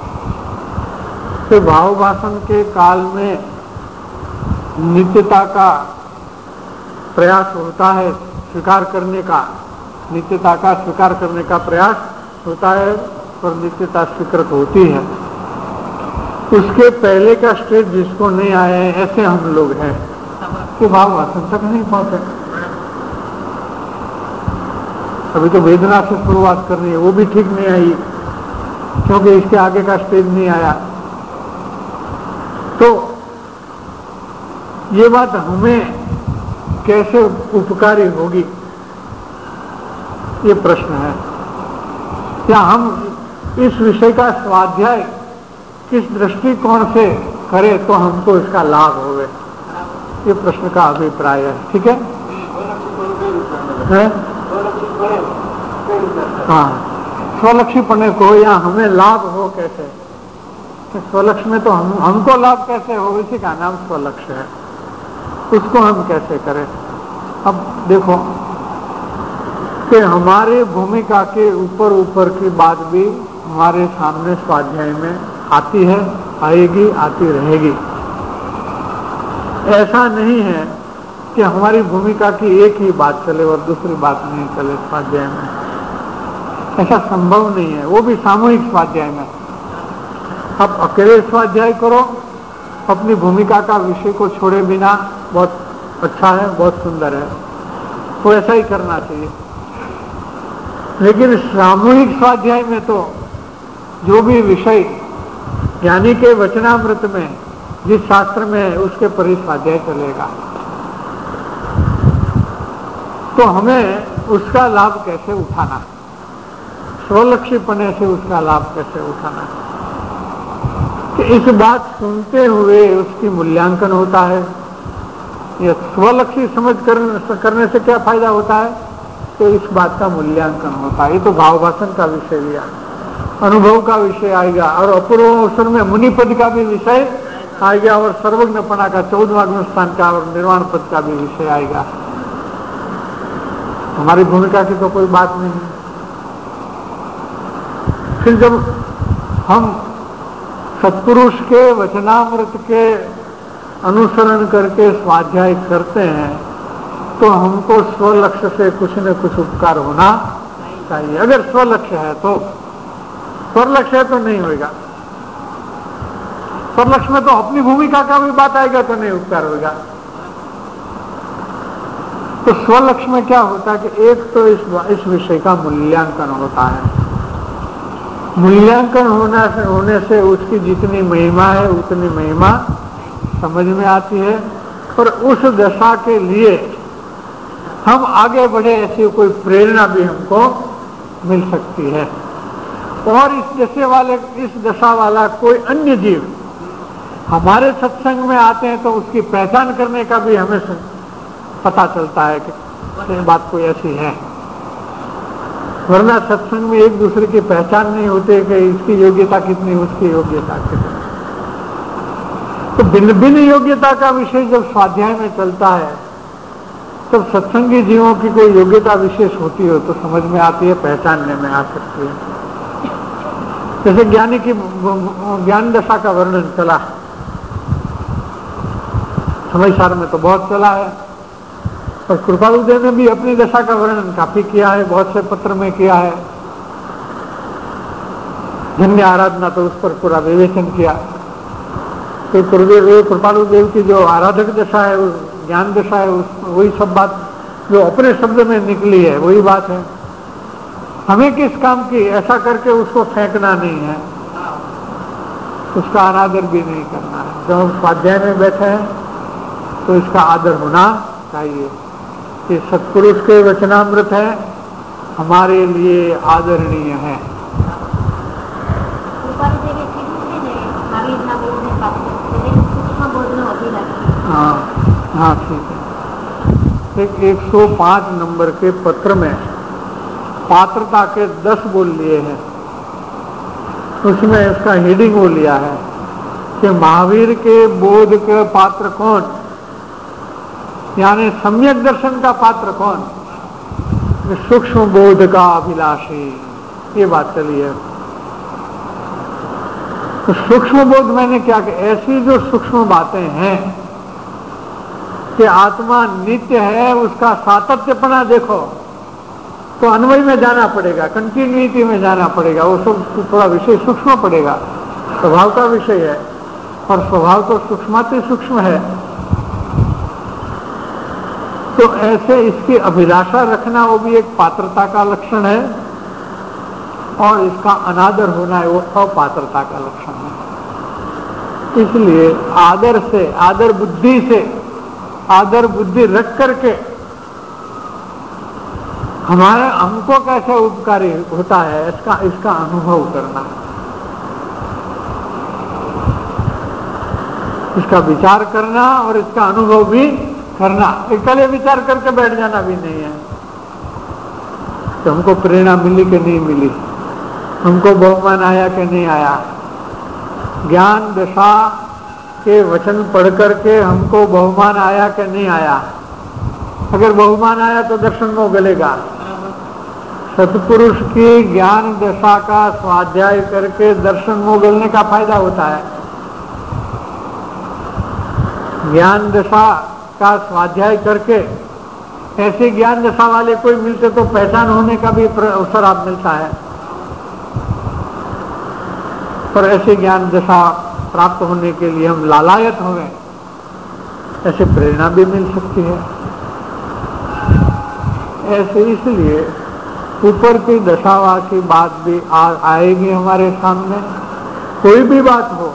कि भाव भाषण के काल में नित्यता का प्रयास होता है, स्वीकार करने का, नित्यता का स्वीकार करने का प्रयास होता है, पर नित्यता स्वीकृत होती है। उसके पहले का स्टेज जिसको नहीं आया है, ऐसे हम लोग हैं कि भाव भाषण तक नहीं पहुंचे। अभी तो वेदना से शुरुआत करनी है, वो भी ठीक नहीं आई, क्योंकि इसके आगे का स्टेज नहीं आया। तो ये बात हमें कैसे उपकारी होगी, ये प्रश्न है। क्या हम इस विषय का स्वाध्याय किस दृष्टिकोण से करें तो हमको इसका लाभ होवे, ये प्रश्न का अभिप्राय है। ठीक है, हाँ, स्वलक्षीपणे को या हमें लाभ हो कैसे, स्वलक्ष्य में तो हमको लाभ कैसे हो, इसी का नाम स्वलक्ष्य है, उसको हम कैसे करें। अब देखो कि हमारे भूमिका के ऊपर की बात भी हमारे सामने स्वाध्याय में आती है, आएगी, आती रहेगी। ऐसा नहीं है कि हमारी भूमिका की एक ही बात चले और दूसरी बात नहीं चले स्वाध्याय में, ऐसा संभव नहीं है, वो भी सामूहिक स्वाध्याय में। अब अकेले स्वाध्याय करो, अपनी भूमिका का विषय को छोड़े बिना, बहुत अच्छा है, बहुत सुंदर है, वो ऐसा ही करना चाहिए। लेकिन सामूहिक स्वाध्याय में तो जो भी विषय यानी के वचनामृत में जिस शास्त्र में है उसके पर ही स्वाध्याय चलेगा, तो हमें उसका लाभ कैसे उठाना, स्वलक्षीपणे से उसका लाभ कैसे उठाना, कि इस बात सुनते हुए उसकी मूल्यांकन होता है। यह स्वलक्षी समझ करने से क्या फायदा होता है, तो इस बात का मूल्यांकन होता है। ये तो भाव भाषण का विषय लिया, अनुभव का विषय आएगा, और अपूर्व अवसर में मुनिपद का भी विषय आएगा, और सर्वज्ञपना का 14वां गुण स्थान का और निर्वाण पद का भी विषय आएगा। हमारी भूमिका की तो कोई बात नहीं। फिर जब हम सत्पुरुष के वचनामृत के अनुसरण करके स्वाध्याय करते हैं तो हमको स्वलक्ष्य से कुछ न कुछ उपकार होना चाहिए। अगर स्वलक्ष्य है तो, स्वलक्ष्य है तो नहीं होगा। स्वलक्ष्य में तो अपनी भूमिका का भी बात आएगा तो नहीं उपकार होगा। तो स्वलक्ष्य में क्या होता है कि एक तो इस विषय का मूल्यांकन होता है। मूल्यांकन होने से उसकी जितनी महिमा है उतनी महिमा समझ में आती है, और उस दशा के लिए हम आगे बढ़े ऐसी कोई प्रेरणा भी हमको मिल सकती है। और इस दशा वाला कोई अन्य जीव हमारे सत्संग में आते हैं तो उसकी पहचान करने का भी हमें पता चलता है कि बात कोई ऐसी है। वरना सत्संग में एक दूसरे की पहचान नहीं होती कि इसकी योग्यता कितनी, उसकी योग्यता कितनी। तो भिन्न भिन्न योग्यता का विषय जब स्वाध्याय में चलता है तब सत्संगी जीवों की कोई योग्यता विशेष होती हो तो समझ में आती है, पहचानने में आ सकती है। जैसे ज्ञानी की ज्ञान दशा का वर्णन चला, समयसार में तो बहुत चला है, और कृपालुदेव ने भी अपनी दशा का वर्णन काफी किया है, बहुत से पत्र में किया है। धन्य आराधना, तो उस पर पूरा विवेचन किया। तो गुरुदेव कृपालु देव की जो आराधक दशा है, उस ज्ञान दशा है, वही सब बात जो अपने शब्द में निकली है वही बात है। हमें किस काम की, ऐसा करके उसको फेंकना नहीं है, उसका अनादर भी नहीं करना है। जब हम स्वाध्याय में बैठे हैं तो इसका आदर होना चाहिए। ये सत्पुरुष के वचनामृत है, हमारे लिए आदरणीय है। हाँ ठीक है। एक 105 नंबर के पत्र में पात्रता के 10 बोल लिए हैं। उसमें इसका हेडिंग वो लिया है कि महावीर के बोध के पात्र कौन, यानी सम्यक दर्शन का पात्र कौन, सूक्ष्म बोध का अभिलाषी। ये बात चली है। तो सूक्ष्म बोध मैंने क्या कि ऐसी जो सूक्ष्म बातें हैं कि आत्मा नित्य है, उसका सातत्यपना देखो, तो अन्वय में जाना पड़ेगा, कंटिन्यूटी में जाना पड़ेगा, वो सब थोड़ा विषय सूक्ष्म पड़ेगा, स्वभाव का विषय है, और स्वभाव तो सूक्ष्माति सूक्ष्म है। तो ऐसे इसकी अभिलाषा रखना वो भी एक पात्रता का लक्षण है, और इसका अनादर होना है वो अपात्रता का लक्षण है। इसलिए आदर से, आदर बुद्धि से, आदर बुद्धि रख करके हमारे हमको कैसे उपकारी होता है इसका अनुभव करना, इसका विचार करना और इसका अनुभव भी करना। अकेले विचार करके बैठ जाना भी नहीं है तो हमको प्रेरणा मिली कि नहीं मिली, हमको बहुमान आया कि नहीं आया। ज्ञान दशा के वचन पढ़ करके हमको बहुमान आया कि नहीं आया। अगर बहुमान आया तो दर्शन में गलेगा। सतपुरुष की ज्ञान दशा का स्वाध्याय करके दर्शन में गलने का फायदा होता है। ज्ञान दशा का स्वाध्याय करके ऐसे ज्ञान दशा वाले कोई मिलते तो पहचान होने का भी अवसर आप मिलता है, पर ऐसे ज्ञान दशा प्राप्त होने के लिए हम लालायत होंगे, ऐसे प्रेरणा भी मिल सकती है। ऐसे इसलिए ऊपर की दशावा की बात भी आएगी हमारे सामने। कोई भी बात हो,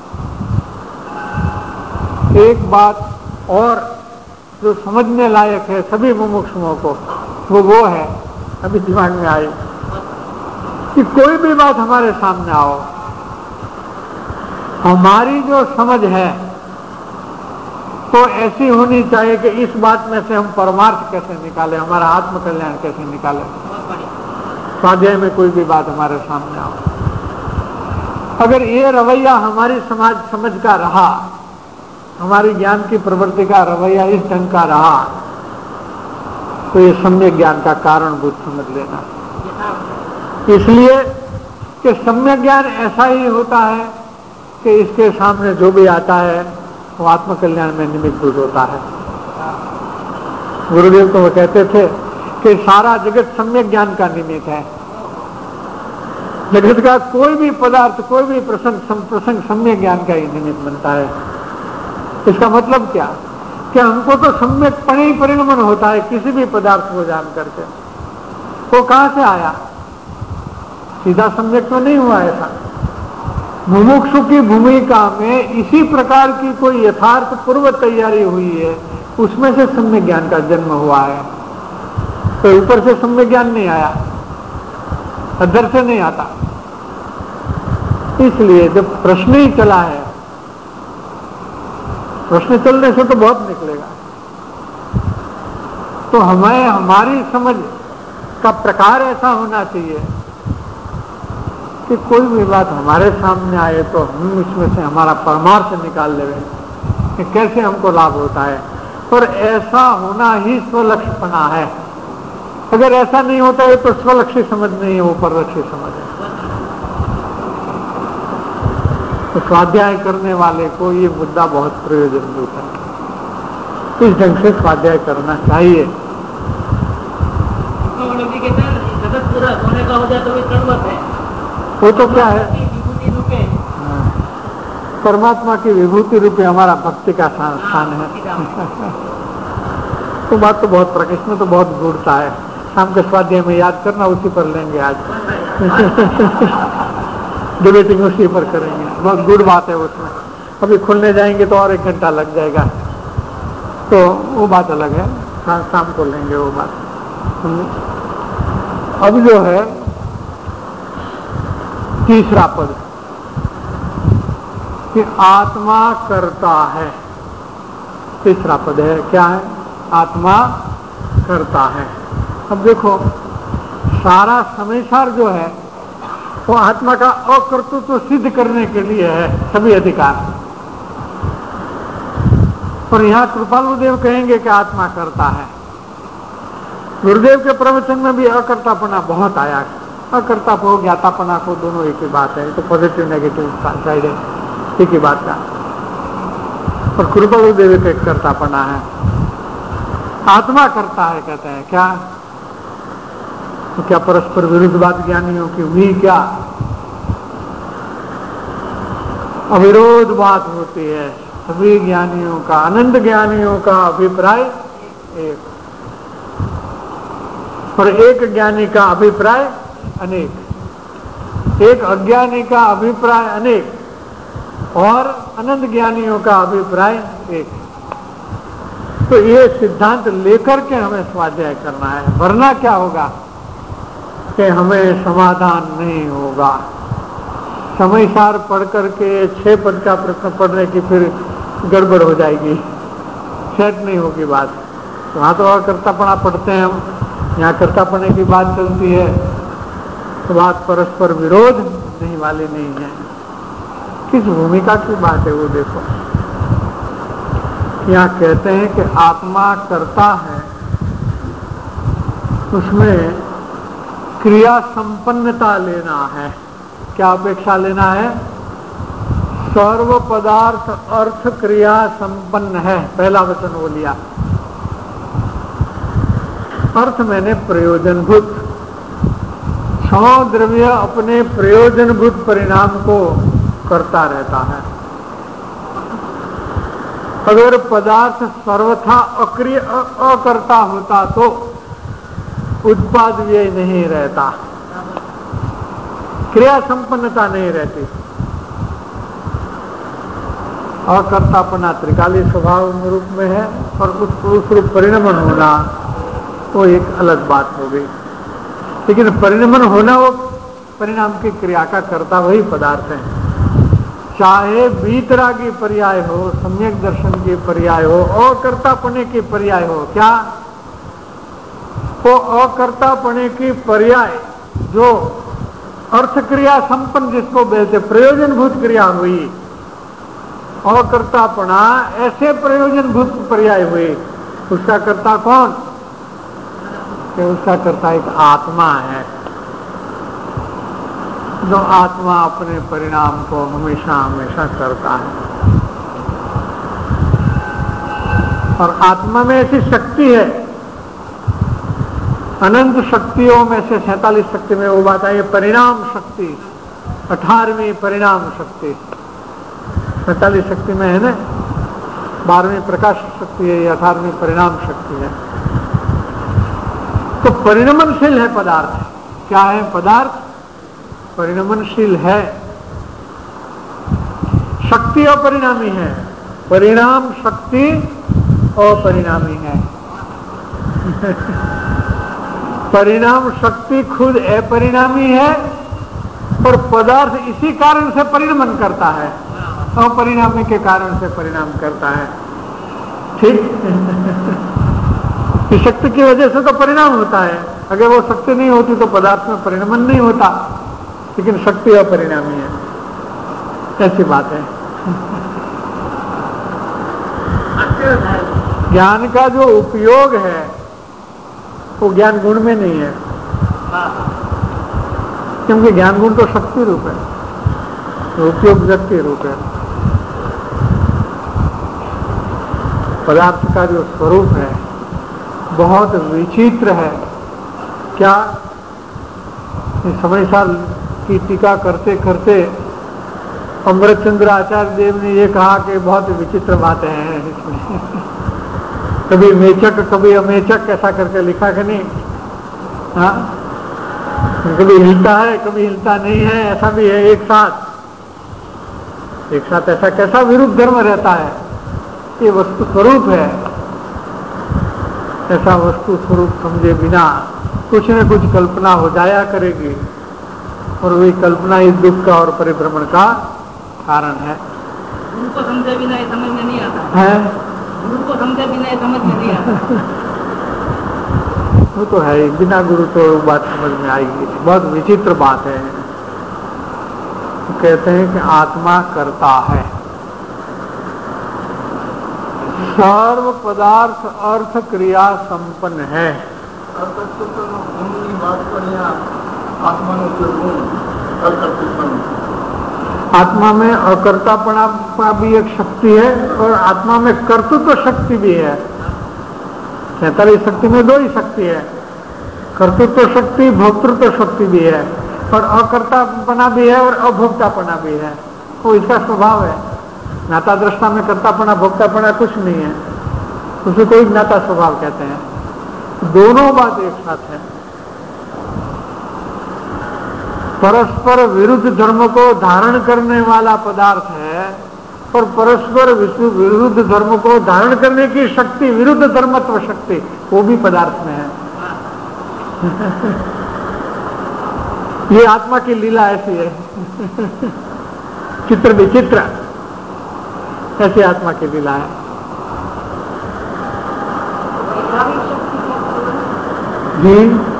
एक बात और जो समझने लायक है सभी मुमुक्षुओं को, वो है, अभी दिमाग में आई कि कोई भी बात हमारे सामने आओ, हमारी जो समझ है तो ऐसी होनी चाहिए कि इस बात में से हम परमार्थ कैसे निकालें, हमारा आत्म कल्याण कैसे निकालें। स्वाध्याय में कोई भी बात हमारे सामने आओ, अगर ये रवैया हमारी समाज समझ का रहा, हमारी ज्ञान की प्रवृत्ति का रवैया इस ढंग का रहा, तो ये सम्यक ज्ञान का कारणभूत समझ लेना। इसलिए कि सम्यक ज्ञान ऐसा ही होता है कि इसके सामने जो भी आता है वो आत्म कल्याण में निमित्त होता है। गुरुदेव तो वो कहते थे कि सारा जगत सम्यक ज्ञान का निमित्त है। जगत का कोई भी पदार्थ, कोई भी प्रसंग सम्यक ज्ञान का ही निमित्त बनता है। इसका मतलब क्या कि हमको तो सम्यक परिगमन होता है किसी भी पदार्थ को जान करके। वो कहां से आया? सीधा सम्यक तो नहीं हुआ ऐसा। मुमुक्षु की भूमिका में इसी प्रकार की कोई यथार्थ पूर्व तैयारी हुई है, उसमें से सम्यक ज्ञान का जन्म हुआ है। तो ऊपर से सम्यक ज्ञान नहीं आया, अंदर से नहीं आता। इसलिए जब प्रश्न ही चला है, प्रश्न चलने से तो बहुत निकलेगा, तो हमें हमारी समझ का प्रकार ऐसा होना चाहिए कि कोई भी बात हमारे सामने आए तो हम इसमें से हमारा परमार्थ निकाल ले कि कैसे हमको लाभ होता है। और ऐसा होना ही स्वलक्ष्यपना है। अगर ऐसा नहीं होता है तो स्वलक्ष्य समझ नहीं है, वो परलक्ष्य समझ है। तो स्वाध्याय करने वाले को ये मुद्दा बहुत प्रयोजन देता है। इस ढंग से स्वाध्याय करना चाहिए। जगत पूरा होने का हो जाए तो भी कर्मवत है, वो तो क्या है, विभूति रूपे परमात्मा की विभूति रूपे हमारा भक्ति का स्थान है। तो बात तो बहुत प्रकाश में तो बहुत गूढ़ता है। शाम के स्वाध्याय में याद करना, उसी पर लेंगे आज। डिबेटिंग उसी पर करेंगे, बहुत गुड बात है उसमें। अभी खुलने जाएंगे तो और 1 घंटा लग जाएगा, तो वो बात अलग है, शाम को लेंगे वो बात। अब जो है तीसरा पद कि आत्मा करता है, तीसरा पद है क्या है, आत्मा करता है। अब देखो सारा समयसार जो है वो आत्मा का अकर्तृत्व सिद्ध करने के लिए है, सभी अधिकार। और यहाँ कृपालु देव कहेंगे कि आत्मा करता है। गुरुदेव के प्रवचन में भी अकर्तापना बहुत आया। अकर्तापो ज्ञातापना को दोनों एक ही बात है, तो पॉजिटिव नेगेटिव साइड है, एक ही बात का। और कृपालु देव का कर्तापना है, आत्मा करता है कहते हैं क्या, तो क्या परस्पर विरुद्ध बात ज्ञानियों की हुई क्या, अविरोध बात होती है। सभी ज्ञानियों का, अनंत ज्ञानियों का अभिप्राय एक, और एक ज्ञानी का अभिप्राय अनेक, एक अज्ञानी का अभिप्राय अनेक, और अनंत ज्ञानियों का अभिप्राय एक। तो ये सिद्धांत लेकर के हमें स्वाध्याय करना है, वरना क्या होगा कि हमें समाधान नहीं होगा। समयसार पढ़ करके 6 पद का प्रश्न पढ़ने की फिर गड़बड़ हो जाएगी, सेट नहीं होगी बात। वहां तो अकर्तापना पढ़ते हैं हम, यहाँ कर्तापने की बात चलती है, तो बात परस्पर विरोध नहीं वाली नहीं है। किस भूमिका की बात है वो देखो। यहाँ कहते हैं कि आत्मा करता है, उसमें क्रिया संपन्नता लेना है। क्या अपेक्षा लेना है, सर्व पदार्थ अर्थ क्रिया संपन्न है, पहला वचन वो लिया। अर्थ मैंने प्रयोजनभूत, द्रव्य अपने प्रयोजनभूत परिणाम को करता रहता है। अगर पदार्थ सर्वथा अक्रिय अकर्ता होता तो उत्पाद व्यय नहीं रहता, क्रिया संपन्नता नहीं रहती। अकर्तापना त्रिकाली स्वभाव रूप में है, और उस रूप परिणमन होना वो एक अलग बात हो गई। लेकिन परिणमन होना वो परिणाम की क्रिया का कर्ता वही पदार्थ है। चाहे वीतरागी पर्याय हो, सम्यक दर्शन की पर्याय हो, अकर्तापने की पर्याय हो, क्या वो अकर्तापने की पर्याय जो अर्थ क्रिया संपन्न जिसको बोलते प्रयोजनभूत क्रिया हुई, अकर्तापना ऐसे प्रयोजनभूत पर्याय हुई, उसका कर्ता कौन, कि उसका कर्ता एक आत्मा है, जो आत्मा अपने परिणाम को हमेशा हमेशा करता है। और आत्मा में ऐसी शक्ति है, अनंत शक्तियों में से 47 शक्ति में वो बात आई परिणाम शक्ति, 18वीं परिणाम शक्ति। 47 शक्ति में है ना, 12वीं प्रकाश शक्ति है, 18वीं परिणाम शक्ति है। तो परिणमनशील है पदार्थ। क्या है पदार्थ, परिणमनशील है। शक्ति अपरिणामी है, परिणाम शक्ति अपरिणामी है। परिणाम शक्ति खुद अपरिणामी है, और पदार्थ इसी कारण से परिणमन करता है, अपरिणामी के कारण से परिणाम करता है। ठीक इस शक्ति की वजह से तो परिणाम होता है। अगर वो शक्ति नहीं होती तो पदार्थ में परिणमन नहीं होता, लेकिन शक्ति अपरिणामी है, ऐसी बात है। ज्ञान का जो उपयोग है वो ज्ञान गुण में नहीं है, क्योंकि ज्ञान गुण तो शक्ति रूप है, तो उपयोग व्यक्ति रूप है। पदार्थ का जो स्वरूप है बहुत विचित्र है। क्या समयसार की टीका करते करते अमृतचंद्र आचार्य देव ने ये कहा कि बहुत विचित्र बातें हैं इसमें। कभी मेचक कभी अमेचक ऐसा करके लिखा कि नहीं, हाँ, कभी हिलता है कभी हिलता नहीं है, ऐसा भी है। एक साथ ऐसा कैसा विरुद्ध धर्म रहता है? ये वस्तु स्वरूप है, ऐसा वस्तु स्वरूप समझे बिना कुछ न कुछ कल्पना हो जाया करेगी, और वही कल्पना इस दुख का और परिभ्रमण का कारण है। गुरु को समझे बिना ये समझ में नहीं आता है, गुरु को समझे बिना ये समझ में नहीं आता। वो तो है, बिना गुरु तो बात समझ में आएगी। बहुत विचित्र बात है। तो कहते हैं कि आत्मा करता है, सर्व पदार्थ अर्थ क्रिया संपन्न है। आत्मा में अकर्तापना का भी एक शक्ति है, और आत्मा में कर्तृत्व शक्ति भी है। 47 शक्ति में 2 ही शक्ति है, कर्तृत्व शक्ति भोक्तृत्व शक्ति भी है, और अकर्तापना भी है और अभोक्तापना भी है। वो इसका स्वभाव है। ज्ञाता दृष्टा में कर्तापना भोक्तापना कुछ नहीं है, उसे कोई ज्ञाता स्वभाव कहते हैं। दोनों बात एक साथ है। परस्पर विरुद्ध धर्म को धारण करने वाला पदार्थ है, और परस्पर विरुद्ध धर्म को धारण करने की शक्ति, विरुद्ध धर्मत्व शक्ति, वो भी पदार्थ में है। ये आत्मा की लीला ऐसी है। चित्र विचित्र, ऐसी आत्मा की लीला है। जी,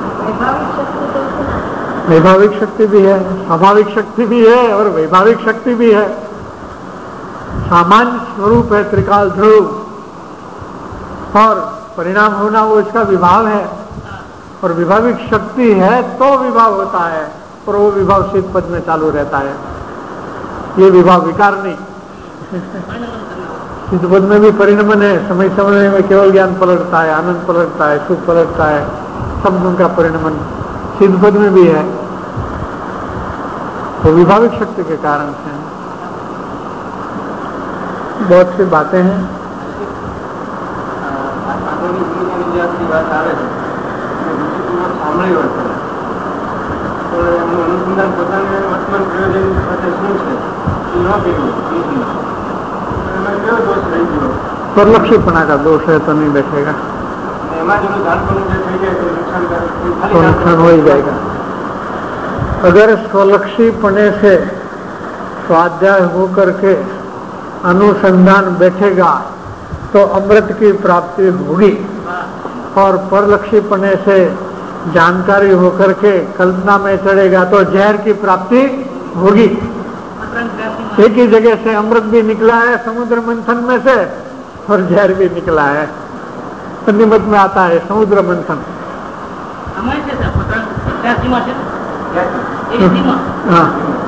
वैभाविक शक्ति भी है, स्वाभाविक शक्ति भी है, और वैभाविक शक्ति भी है। सामान्य स्वरूप है त्रिकाल ध्रुव, और परिणाम होना वो इसका विभाव है। और विभाविक शक्ति है तो विभाव होता है, और वो विभाव शीत पद में चालू रहता है। ये विभाव विकार नहीं। शीत पद में भी परिणमन है, समय समय में केवल ज्ञान पलटता है, आनंद पलटता है, सुख पलटता है, सब उनका परिणमन शीत पद में भी है। तो विभाविक शक्ति के कारण से बहुत सी बातें हैं। स्वलक्षीपना का दोष है तो नहीं बैठेगा, तो नुकसान हो ही जाएगा। अगर स्वलक्षीपने से स्वाध्याय होकर के अनुसंधान बैठेगा तो अमृत की प्राप्ति होगी, और परलक्षीपने से जानकारी होकर के कल्पना में चढ़ेगा तो जहर की प्राप्ति होगी। एक ही जगह से अमृत भी निकला है समुद्र मंथन में से, और जहर भी निकला है। निमत में आता है समुद्र मंथन। हाँ,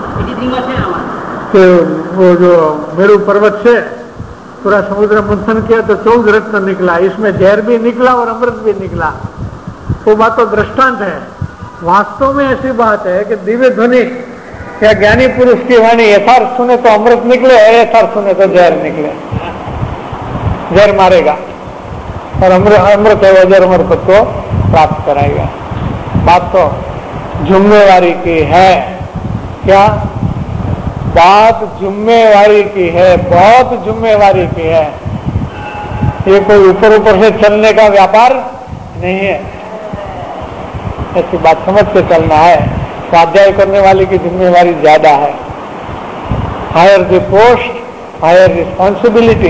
तो वो जो मेरू पर्वत से पूरा समुद्र मंथन किया तो 14 रत्न निकला, इसमें जहर भी निकला और अमृत भी निकला। वो बात तो दृष्टांत है। वास्तव में ऐसी बात है कि दिव्य ध्वनि या ज्ञानी पुरुष की वाणी यथार्थ सुने तो अमृत निकले, यथार्थ सुने तो जहर निकले। जहर मारेगा और अमृत है वो जहर पद को प्राप्त कराएगा। बात तो जिम्मेवारी की है। क्या बात जिम्मेवारी की है, बहुत जिम्मेवारी की है। ये कोई ऊपर ऊपर से चलने का व्यापार नहीं है। ऐसी बात समझ के चलना है। स्वाध्याय करने वाले की जिम्मेवारी ज्यादा है। Higher the post, higher responsibility.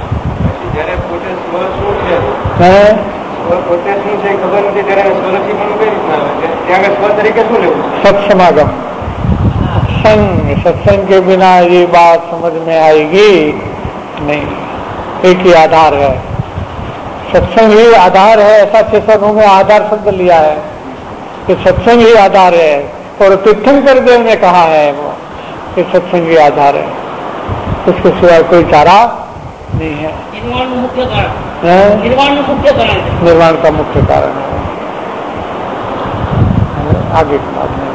सत्समागम, सत्संग के बिना ये बात समझ में आएगी नहीं। एक ही आधार है, सत्संग ही आधार है। ऐसा 609 में आधार शब्द लिया है कि सत्संग ही आधार है, और तीर्थंकर देव ने कहा है वो कि सत्संग ही आधार है, उसके सिवाय कोई चारा नहीं है। निर्वाण मुख्य कारण, निर्वाण का मुख्य कारण है। आगे की बात है।